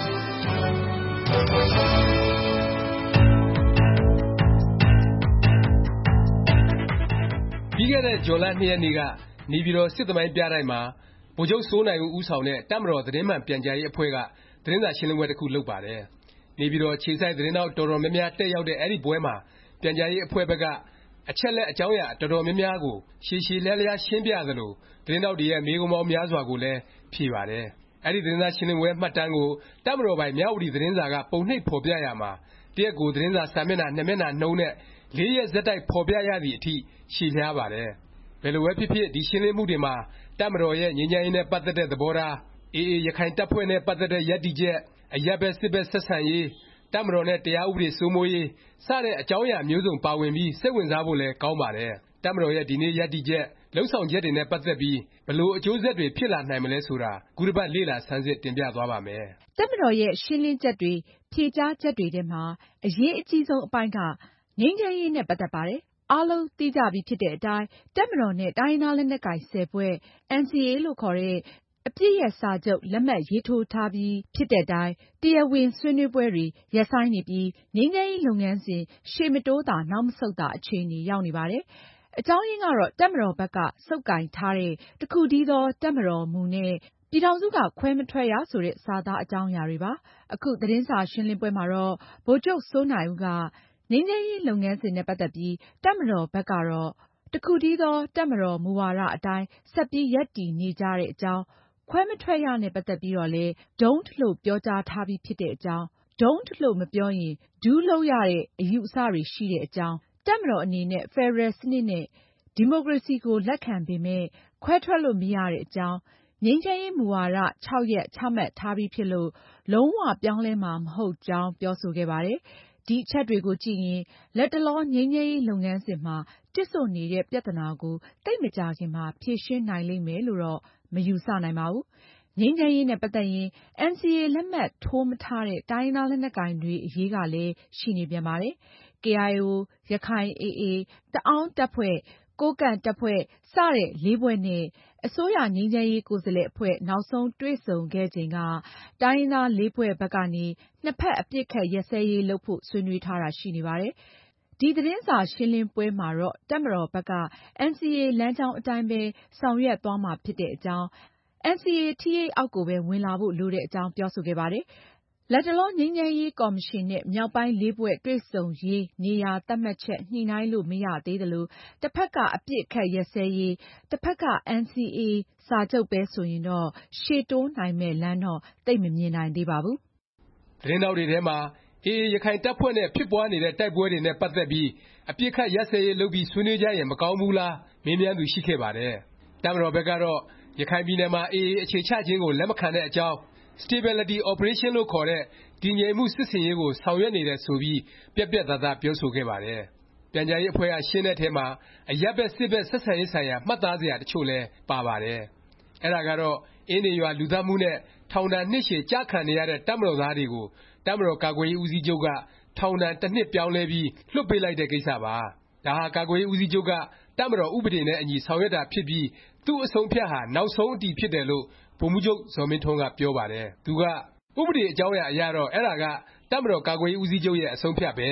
ပြီးခဲ့တဲ့ဇွန်လ 2 ရက်နေ့ကနေပြည်တော်စစ်သမိုင်းပြတိုက်မှာဗိုလ်ချုပ်စိုးနိုင်ဦးဦးဆောင်တဲ့တပ်မတော်သတင်းမှန်ပြန်ကြားရေးအဖွဲ့ကသတင်းစာရှင်းလင်းပွဲတစ်ခုလုပ်ပါတယ်။နေပြည်တော်အခြေစိုက်သတင်းတောက်တော်တော်များများတက်ရောက်တဲ့အဲဒီပွဲမှာပြန်ကြားရေးအဖွဲ့ဘက်ကအချက်လက်အကြောင်းအရာတော်တော်များများကိုရှည်ရှည်လျားလျားရှင်းပြသလိုသတင်းတောက်တွေရဲ့မေးခွန်းပေါင်းများစွာကိုလည်းဖြေပါတယ်။အဲဒီသတင်းစာရှင်းလင်းပွဲမှတ်တမ်းကိုတပ်မတော်ပိုင်မြဝတီသတင်းစာကပုံနှိပ်ဖော်ပြရာမှာတစ်ရက်ကိုသတင်းစာစာမျက်နှာ 2 မျက်နှာနှုန်းနဲ့ 4 ရက်ဆက်တိုက်ဖော်ပြရသည့်အထိရှည်လျားပါတယ်။ဘယ်လိုပဲဖြစ်ဖြစ်ဒီရှင်းလင်းမှုတွေမှာတပ်မတော်ရဲ့ငြိမ်းချမ်းရေးနဲ့ပတ်သက်တဲ့သဘောထား၊ AA ရခိုင်တပ်ဖွဲ့နဲ့ပတ်သက်တဲ့ရပ်တည်ချက်၊အရပ်ဘက်စစ်ဘက်ဆက်ဆံရေး၊တပ်မတော်နဲ့တရားဥပဒေစိုးမိုးရေးစတဲ့အကြောင်းအရာမျိုးစုံပါဝင်ပြီးစိတ်ဝင်စားဖို့လည်းကောင်းပါတယ်။တပ်မတော်ရဲ့ဒီနေ့ရပ်တည်ချက်လုပ်ဆောင်ချက်တွေနဲ့ပတ်သက်ပြီးဘယ်လိုအကျိုးဆက်တွေဖြစ်လာနိုင်မလဲဆိုတာခုတစ်ပတ်လေ့လာဆန်းစစ်တင်ပြသွားပါ့မယ်။တပ်မတော်ရဲ့ရှင်းလင်းချက်တွေဖြေကြားချက်တွေထဲမှာအရေးအကြီးဆုံးအပိုင်းကငြိမ်းချမ်းရေးနဲ့ပတ်သက်ပါတယ်။အားလုံးသိကြပြီဖြစ်တဲ့အတိုင်းတပ်မတော်နဲ့တိုင်းရင်းသားလက်နက်ကိုင်10 ဖွဲ့ NCA လို့ခေါ်တဲ့အပစ်ရပ်စာချုပ်လက်မှတ်ရေးထိုးထားပြီးဖြစ်တဲ့အတိုင်းတရားဝင်ဆွေးနွေးပွဲတွေရပ်ဆိုင်းနေပြီးငြိမ်းချမ်းရေးလုပ်ငန်းစဉ်ရှေ့မတိုးသာနောက်မဆုတ်သာအခြေအနေရောက်နေပါတယ်။အကြောင်းရင်းကတော့တပ်မတော်ဘက်ကဆုပ်ကိုင်ထားတဲ့တစ်ခုတည်းသောတပ်မတော်မူနဲ့ပြည်ထောင်စုကခွဲမထွက်ရဆိုတဲ့စာသားအကြောင်းအရာတွေပါ။အခုသတင်းစာရှင်းလင်းပွဲမှာတော့ဗိုလ်ချုပ်စိုးနိုင်ဦးကငြိမ်းချမ်းရေးလုပ်ငန်းစဉ်နဲ့ပတ်သက်ပြီးတပ်မတော်ဘက်ကတော့တစ်ခုတည်းသောတပ်မတော်မူဝါဒအတိုင်းဆက်ပြီးရပ်တည်နေကြတဲ့အကြောင်းခွဲမထွက်ရနဲ့ပတ်သက်ပြီးတော့လည်း Don't လို့ပြောကြားထားပြီးဖြစ်တဲ့အကြောင်း Don't လို့မပြောရင် Do လုပ်ရတဲ့အယူအဆတွေရှိတဲ့အကြောင်းတပ်မတော်အနေနဲ့ဖက်ဒရယ်စနစ်နဲ့ဒီမိုကရေစီကိုလက်ခံပေမယ့်ခွဲထွက်လို့မရတဲ့အကြောင်းငြိမ်းချမ်းရေးမူဝါဒ 6 ရပ်ချမှတ်ထားပြီးဖြစ်လို့လုံးဝပြောင်းလဲမှာမဟုတ်ကြောင်းပြောဆိုခဲ့ပါတယ်။ဒီအချက်တွေကိုကြည့်ရင်လတ်တလောငြိမ်းချမ်းရေးလုပ်ငန်းစဉ်မှာတစ်ဆို့နေတဲ့ပြဿနာကိုသိပ်မကြာခင်မှာဖြေရှင်းနိုင်လိမ့်မယ်လို့တော့မယူဆနိုင်ပါဘူး။ငြိမ်းချမ်းရေးနဲ့ပတ်သက်ရင် NCA လက်မှတ်ထိုးမထားတဲ့တိုင်းရင်းသားလက်နက်ကိုင်တွေအရေးကလည်းရှိနေပြန်ပါတယ်။ KIO ရခိုင် AA တအာင်းတပ်ဖွဲ့ကိုးကန့်တပ်ဖွဲ့စတဲ့ ဖွဲ့နဲ့အစိုးရငြိမ်းချမ်းရေးကိုယ်စားလှယ်အဖွဲ့နောက်ဆုံးတွေ့ဆုံခဲ့ချိန်ကတိုင်းရင်းသား ဖွဲ့ဘက်ကနေနှစ်ဖက်အပစ်အခတ်ရပ်စဲရေးလုပ်ဖို့ဆွေးနွေးထားတာရှိနေပါတယ်။ဒီသတင်းစာရှင်းလင်းပွဲမှာတော့တပ်မတော်ဘက်က NCA လမ်းကြောင်းအတိုင်းပဲဆောင်ရွက်သွားမှာဖြစ်တဲ့အကြောင်း NCA ထိရိပ်အောက်ကိုပဲဝင်လာဖို့လိုတဲ့အကြောင်းပြောဆိုခဲ့ပါတယ်။လတ်တလောငြိမ်းချမ်းရေးကော်မရှင်နဲ့မြောက်ပိုင်း ဖွဲ့တွေ့ဆုံရေးနေရာသတ်မှတ်ချက်ညှိနှိုင်းလို့မရသေးသလိုတစ်ဖက်ကအပစ်အခတ်ရပ်စဲရေးတစ်ဖက်က NCA စာချုပ်ပဲဆိုရင်တော့ရှေ့တိုးနိုင်မယ့်လမ်းတော့သိပ်မမြင်နိုင်သေးပါဘူး။သတင်းတောက်တွေထဲမှာAA ရခိုင်တပ်ဖွဲ့နဲ့ဖြစ်ပွားနေတဲ့တိုက်ပွဲတွေနဲ့ပတ်သက်ပြီးအပစ်အခတ်ရပ်စဲရေးလုပ်ပြီးဆွေးနွေးကြရင်မကောင်းဘူးလားမေးမြန်းသူရှိခဲ့ပါတယ်။တပ်မတော်ဘက်ကတော့ရခိုင်ပြည်နယ်မှာ AA အခြေချခြင်းကိုလက်မခံတဲ့အကြောင်း Stability Operation လို့ခေါ်တဲ့တည်ငြိမ်မှုစစ်ဆင်ရေးကိုဆောင်ရွက်နေတယ်ဆိုပြီးပြတ်ပြတ်သားသားပြောဆိုခဲ့ပါတယ်။ပြန်ကြားရေးအဖွဲ့ကရှင်းတဲ့အထဲမှာအရပ်ဘက်စစ်ဘက်ဆက်ဆံရေးဆိုင်ရာမှတ်သားစရာတချို့လည်းပါပါတယ်။အဲဒါကတော့အင်းဒင်ရွာလူသတ်မှုနဲ့ထောင်ဒဏ်နှစ်ရှည်ကျခံနေရတဲ့တပ်မတော်သားတွေကိုတပ်မတော်ကာကွယ်ရေးဦးစီးချုပ်ကထောင်ဒဏ်1 နှစ်ပြောင်းလဲပြီးလွှတ်ပေးလိုက်တဲ့ကိစ္စပါ။ဒါဟာကာကွယ်ရေးဦးစီးချုပ်ကတပ်မတော်ဥပဒေနဲ့အညီဆောင်ရွက်တာဖြစ်ပြီးသူ့အဆုံးအဖြတ်ဟာနောက်ဆုံးအတည်ဖြစ်တယ်လို့ဗိုလ်မှူးချုပ်ဇော်မင်းထွန်းကပြောပါတယ်။သူကဥပဒေအကြောင်းအရာအရတော့အဲဒါကတပ်မတော်ကာကွယ်ရေးဦးစီးချုပ်ရဲ့အဆုံးအဖြတ်ပဲ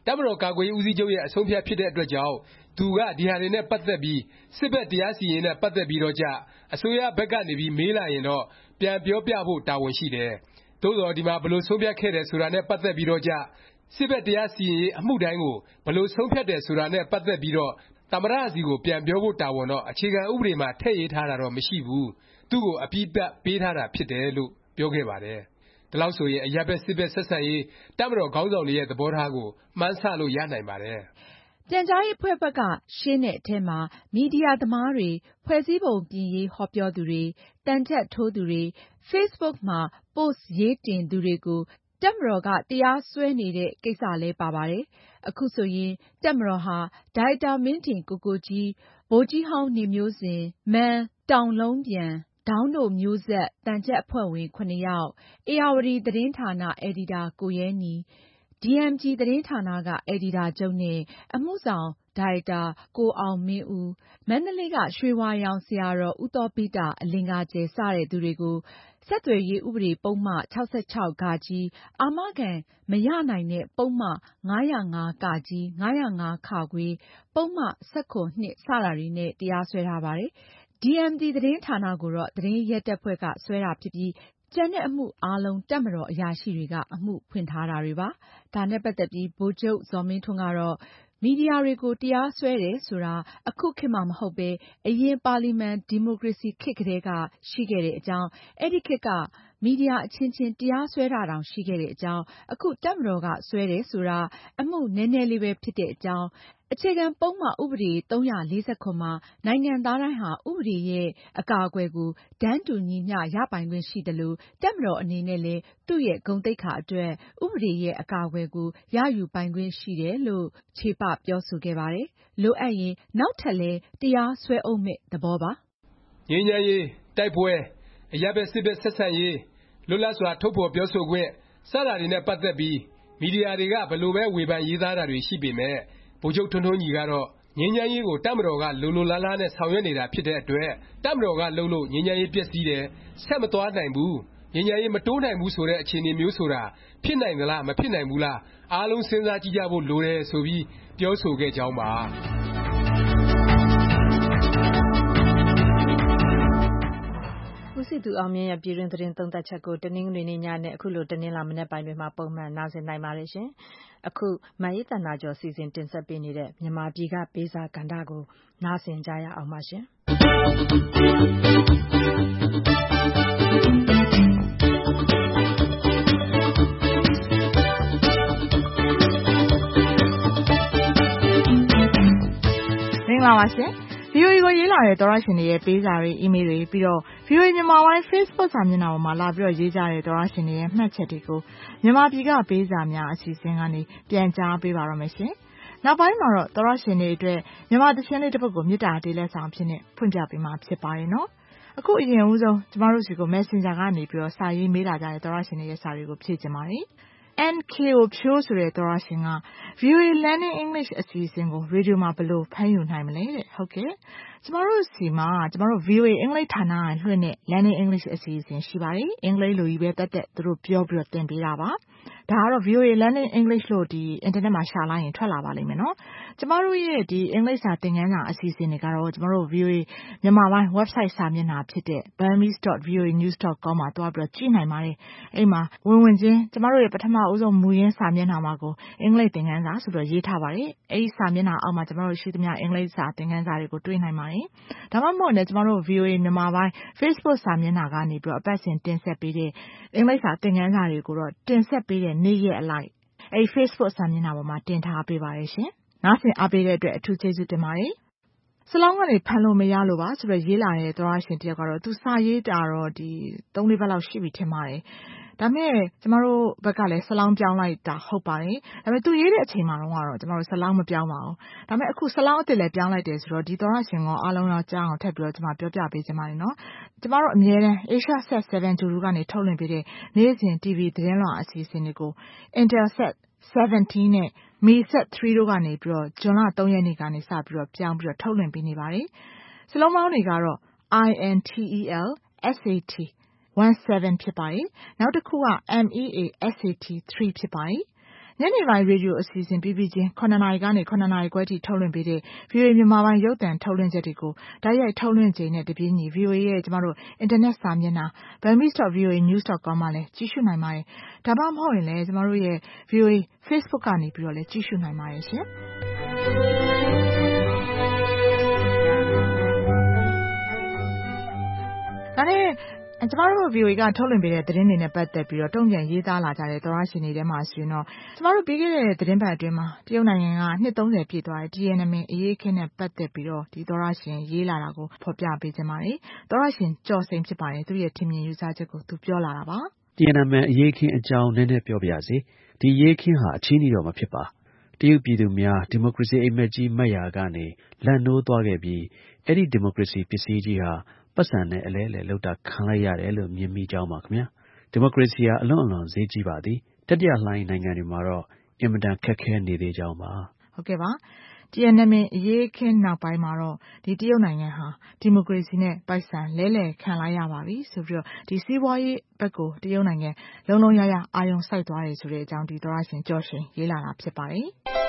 တပ်မတော်ကာကွယ်ရေးဦးစီးချုပ်ရဲ့အဆုံးအဖြတ်ဖြစ်တဲ့အတွက်ကြောင့်သူကဒီဟာတွေနဲ့ပတ်သက်ပြီးစစ်ဘက်တရားစီရင်နဲ့ပတ်သက်ပြီးတော့ကြအစိုးရဘက်ကနေပြီးမေးလာရင်တော့ပြန်ပြောပြဖို့တာဝန်ရှိတယ်။သို့သော်ဒီမှာဘယ်လိုဆုံးဖြတ်ခဲ့တယ်ဆိုတာနဲ့ပတ်သက်ပြီးတော့ကြစစ်ဘက်တရားစီရင်ရေးအမှုတိုင်းကိုဘယ်လိုဆုံးဖြတ်တယ်ဆိုတာနဲ့ပတ်သက်ပြီးတော့သမ္မတစီကိုပြန်ပြောဖို့တာဝန်တော့အခြေခံဥပဒေမှာထည့်ရေးထားတာတော့မရှိဘူး။သူ့ကိုအပြည့်အဝပေးထားတာဖြစ်တယ်လို့ပြောခဲ့ပါတယ်။ဒီလောက်ဆိုရင်အရပ်ဘက်စစ်ဘက်ဆက်ဆံရေးတပ်မတော်ခေါင်းဆောင်တွေရဲ့သဘောထားကိုမှန်းဆလို့ရနိုင်ပါတယ်။ပြန်ကြားရေးအဖွဲ့ဘက်ကရှင်းတဲ့အထဲမှာမီဒီယာသမားတွေဖွဲ့စည်းပုံပြင်ရေးဟောပြောသူတွေတန်ချက်ထိုးသူတွေ Facebook မှာ post ရေးတင်သူတွေကိုတပ်မတော်ကတရားစွဲနေတဲ့ကိစ္စလဲပါပါတယ်။အခုဆိုရင်တပ်မတော်ဟာဒါရိုက်တာမင်းထင်ကိုကိုကြီးဗိုလ်ကြီးဟောင်းနေမျိုးဇင်မန်းတောင်လုံးပြန်ဒေါင်းတို့မျိုးဆက်တန်ချက်အဖွဲ့ဝင်7ယောက်ဧရာဝတီသတင်းဌာနအယ်ဒီတာကိုရဲနီDMG သတင်းဌာနကအယ်ဒီတာချုပ်နဲ့အမှုဆောင်ဒါရိုက်တာကိုအောင်မင်းဦးမန္တလေးကရွှေဝါရောင်ဆရာတော်ဦးသောဘိတအလင်္ကာကျယ်စတဲ့သူတွေကိုဆက်သွယ်ရေးဥပဒေပုဒ်မ66 အာမခံမရနိုင်တဲ့ပုဒ်မ905 905 ပုဒ်မ19 စတာတွေနဲ့တရားစွဲထားပါတယ်။ DMG သတင်းဌာနကိုတော့သတင်းရဲတပ်ဖွဲ့ကစွဲတာဖြစ်ပြီးကျန်တဲ့အမှုအားလုံးတပ်မတော်အရာရှိတွေကအမှုဖွင့်ထားတာတွေပါ။ဒါနဲ့ပတ်သက်ပြီးဗိုလ်ချုပ်ဇော်မင်းထွန်းကတော့မီဒီယာတွေကိုတရားစွဲတယ်ဆိုတာအခုခေတ်မှမဟုတ်ပဲအရင်ပါလီမန်ဒီမိုကရေစီခေတ်ကတည်းကရှိခဲ့တဲ့အကြောင်းအဲဒီခေတ်ကမီဒီယာအချင်းချင်းတရားစွဲတာတောင်ရှိခဲ့တဲ့အကြောင်းအခုတပ်မတော်ကစွဲတယ်ဆိုတာအမှုနည်းနည်းလေးပဲဖြစ်တဲ့အကြောင်းအခြေခံပုဒ်မဥပဒေ347မှာနိုင်ငံသားတိုင်းဟာဥပဒေရဲ့အကာအကွယ်ကိုတန်းတူညီမျှရပိုင်ခွင့်ရှိသလိုတပ်မတော်အနေနဲ့လည်းသူ့ရဲ့ဂုဏ်သိက္ခာအတွက်ဥပဒေရဲ့အကာအကွယ်ကိုရယူပိုင်ခွင့်ရှိတယ်လို့ချေပပြောဆိုခဲ့ပါတယ်။လိုအပ်ရင်နောက်ထပ်လည်းတရားစွဲအုံးမယ့်သဘောပါ။ငြိမ်းချမ်းရေးတိုက်ပွဲအရပ်ဘက်စစ်ဘက်ဆက်ဆံရေးလွတ်လပ်စွာထုတ်ဖော်ပြောဆိုခွင့်စတာတွေနဲ့ပတ်သက်ပြီးမီဒီယာတွေကဘယ်လိုပဲဝေဖန်ရေးသားတာတွေရှိပေမဲ့ဗိုလ်ချုပ်ထွန်းထွန်းညီကတော့ငြိမ်းချမ်းရေးကိုတပ်မတော်ကလိုလားလားနဲ့ဆောင်ရွက်နေတာဖြစ်တဲ့အတွက်တပ်မတော်ကလုပ်လို့ငြိမ်းချမ်းရေးပျက်စီးတယ်ဆက်မသွားနိုင်ဘူးငြိမ်းချမ်းရေးမတိုးနိုင်ဘူးဆိုတဲ့အခြေအနေမျိုးဆိုတာဖြစ်နိုင်သလားမဖြစ်နိုင်ဘူးလားအားလုံးစဉ်းစားကြည့်ကြဖို့လိုတယ်ဆိုပြီးပြောဆိုခဲ့ကြောင်းပါဦးစီသူအောင်မြင့်ရဲ့ပြည်တွင်းသတင်းသုံးသပ်ချက်ကိုတနင်္ဂနွေနေ့ညနဲ့အခုလိုတနင်္လာမနက်ပိုင်းတွေမှာပုံမှန်နားဆင်နိုင်ပါတယ်ရှင်။အခုမအေးသန္တာကျော်စီစဉ်တင်ဆက်ပေးနေတဲ့မြန်မာပြည်ကပေးစာကဏ္ဍကိုနားဆင်ကြရအောင်ပါရှင်။မင်္ဂလာပါရှင်။ VOA ကိုရေးလာတဲ့သောရရှင်တွေရဲ့ပေးစာတွေအီးမေးလ်တွေပြီးတော့ VOA မြန်မာပိုင်း Facebook စာမျက်နှာပေါ်မှာလာပြီးတော့ရေးကြတဲ့သောရရှင်တွေရဲ့မှတ်ချက်တွေကိုမြန်မာပြည်ကပေးစာများအစီအစဉ်ကနေပြန်ကြားပေးပါရမယ်ရှင်။နောက်ပိုင်းမှာတော့သောရရှင်တွေအတွက်မြန်မာသချင်းလေးတစ်ပုဒ်ကိုမြစ်တာတေးလက်ဆောင်ဖြစ်နေဖွင့်ပြပေးမှာဖြစ်ပါတယ်နော်။အခုအရင်ဦးဆုံးကျမတို့စီကို Messenger ကနေပြီးတော့စာရေးမေးလာကြတဲ့သောရရှင်တွေရဲ့စာတွေကိုဖြည့်ချင်ပါတယ်။ NKO ဖြိုးဆိုတဲ့သောရရှင်က VOA Learning English အစီအစဉ်ကိုရေဒီယိုမှာဘယ်လိုဖမ်းယူနိုင်မလဲတဲ့ဟုတ်ကဲ့ကျမတို့စီမှာကျမတို့ VOA အင်္ဂလိပ်ဌာနကလွှင့်တဲ့ Learning English အစီအစဉ်ရှိပါတယ်အင်္ဂလိပ်လိုကြီးပဲတက်သူတို့ပြောပြီးတော့သင်ပေးတာပါဒါကတော့ VOA Learning English လို့ဒီ internet မှာရှာလိုက်ရင်ထွက်လာပါလိမ့်မယ်နော်ကျမတို့ရဲ့ဒီအင်္ဂလိပ်စာသင်ခန်းစာအစီအစဉ်တွေကတော့ကျမတို့ VOA မြန်မာပိုင်း website စာမျက်နှာဖြစ်တဲ့ burmese.voanews.com မှာတွားပြီးတော့ကြည့်နိုင်ပါတယ်အဲ့မှာဝင်ချင်းကျမတို့ရဲ့ပထမဦးဆုံးမူရင်းစာမျက်နှာမှာကိုအင်္ဂလိပ်သင်ခန်းစာဆိုတော့ရေးထားပါတယ်အဲ့ဒီစာမျက်နှာအောက်မှာကျမတို့ရှိသမျှအင်္ဂလိပ်စာသင်ခန်းစာတွေကိုတွေ့နိုင်ပါတယ်ဒါမှမဟုတ်လည်းကျမတို့ VOA မြန်မာပိုင်း Facebook စာမျက်နှာကနေပြီးတော့အပတ်စဉ်တင်ဆက်ပေးတဲ့အင်္ဂလိပ်စာသင်ခန်းစာတွေကိုတော့တင်ဆက်ပေးတဲ့နေ့ရက်အလိုက်အဲ့ Facebook စာမျက်နှာပေါ်မှာတင်ထားပေးပါတယ်ရှင်နားဆင်အားပေးတဲ့အတွက်အထူးကျေးဇူးတင်ပါတယ်စလောင်းကနေဖမ်းလို့မရလို့ပါဆိုတော့ရေးလာတဲ့သောရရှင်တယောက်ကတော့သူစာရေးတာတော့ဒီ3-4ပတ်လောက်ရှိပြီထင်ပါတယ်ဒါမဲ့ကျမတို့ဘက်ကလည်းစလောင်းပြောင်းလိုက်တာဟုတ်ပါတယ်ဒါပေမဲ့သူရေးတဲ့အချိန်မှာတော့ကျမတို့စလောင်းမပြောင်းပါဘူးဒါမဲ့အခုစလောင်းအစ်စ်လည်းပြောင်းလိုက်တယ်ဆိုတော့ဒီသောရရှင်ကအားလုံးတော့ကြားအောင်ထပ်ပြီးတော့ကျမပြောပြပေးချင်ပါတယ်နော်ကျမတို့အမြဲတမ်း Asia Set 7 Juru ကနေထုတ်လွှင့်ပေးတဲ့နေ့စဉ် TV သတင်းလွှာအစီအစဉ်တွေကို Intelsat 17နဲ့ MESAT 3တို့ကနေပြီးတော့ဇွန်လ3ရက်နေ့ကနေစပြီးတော့ပြောင်းပြီးတော့ထုတ်လွှင့်ပေးနေပါတယ်စလုံးပေါင်းတွေကတော့ INTEL SAT 17ဖြစ်ပါတယ်နောက်တစ်ခုက MEA SAT 3ဖြစ်ပါတယ်ညညနေပိုင်းရေဒီယိုအစီအစဉ်ပြီးပြီးချင်း9 နာရီကနေ9 နာရီခွဲထိထုတ်လွှင့်ပေးတဲ့ VOA မြန်မာပိုင်းရုပ်သံထုတ်လွှင့်ချက်တွေကိုတိုက်ရိုက်ထုတ်လွှင့်ချိန်နဲ့တပြေးညီ VOA ရဲ့ကျမတို့ internet စာမျက်နှာ burmese.voanews.com မှာလည်းကြည့်ရှုနိုင်ပါတယ်။ဒါမှမဟုတ်ရင်လည်းကျမတို့ရဲ့ VOA Facebook ကနေပြီးတော့လည်းကြည့်ရှုနိုင်ပါတယ်ရှင်။ဒါနဲ့ကျမတို့ VOA ကထုတ်လွှင့်ပေးတဲ့သတင်းတွေနဲ့ပတ်သက်ပြီးတော့တုံ့ပြန်ရေးသားလာကြတဲ့သောရရှင်တွေထဲမှာဆိုရင်တော့ကျမတို့ပြီးခဲ့တဲ့သတင်းပတ်အတွင်းမှာတရုတ်နိုင်ငံကနှစ်30ပြည့်သွားတဲ့ Tiananmen အရေးအခင်းနဲ့ပတ်သက်ပြီးတော့ဒီသောရရှင်ရေးလာတာကိုဖော်ပြပေးခြင်းပါတယ်။သောရရှင်ကျော်စိန်ဖြစ်ပါတယ်သူရဲ့ထင်မြင်ယူဆချက်ကိုသူပြောလာတာပါ။ Tiananmen အရေးအခင်းအကြောင်းနည်းနည်းပြောပြရစေ။ဒီအရေးအခင်းဟာအချင်းကြီးတော့မဖြစ်ပါ။တရုတ်ပြည်သူများဒီမိုကရေစီအိမ်မက်ကြီးမက်ရာကနေလန့်နိုးသွားခဲ့ပြီးအဲ့ဒီဒီမိုကရေစီပစ္စည်းကြီးဟာပတ်စံနဲ့အလဲလဲလောက်တာခံလိုက်ရတယ်လို့မြင်မိကြောင်းပါခင်ဗျာဒီမိုကရေစီဟာအလွန်ဈေးကြီးပါသည်တတိယလှိုင်းနိုင်ငံတွေမှာတော့အင်မတန်ခက်ခဲနေသေးကြောင်းပါဟုတ်ကဲ့ပါTiananmen အရေးအခင်းနောက်ပိုင်းမှာတော့ဒီတရုတ်နိုင်ငံဟာဒီမိုကရေစီနဲ့ပိုက်ဆံလဲလှယ်ခံလိုက်ရပါပြီဆိုပြီးတော့ဒီစီးပွားရေးဘက်ကိုတရုတ်နိုင်ငံလုံးလုံးရရအာရုံစိုက်သွားတယ်ဆိုတဲ့အကြောင်းဒီသောရရှင်ကျော်ရှင်ရေးလာတာဖြစ်ပါတယ်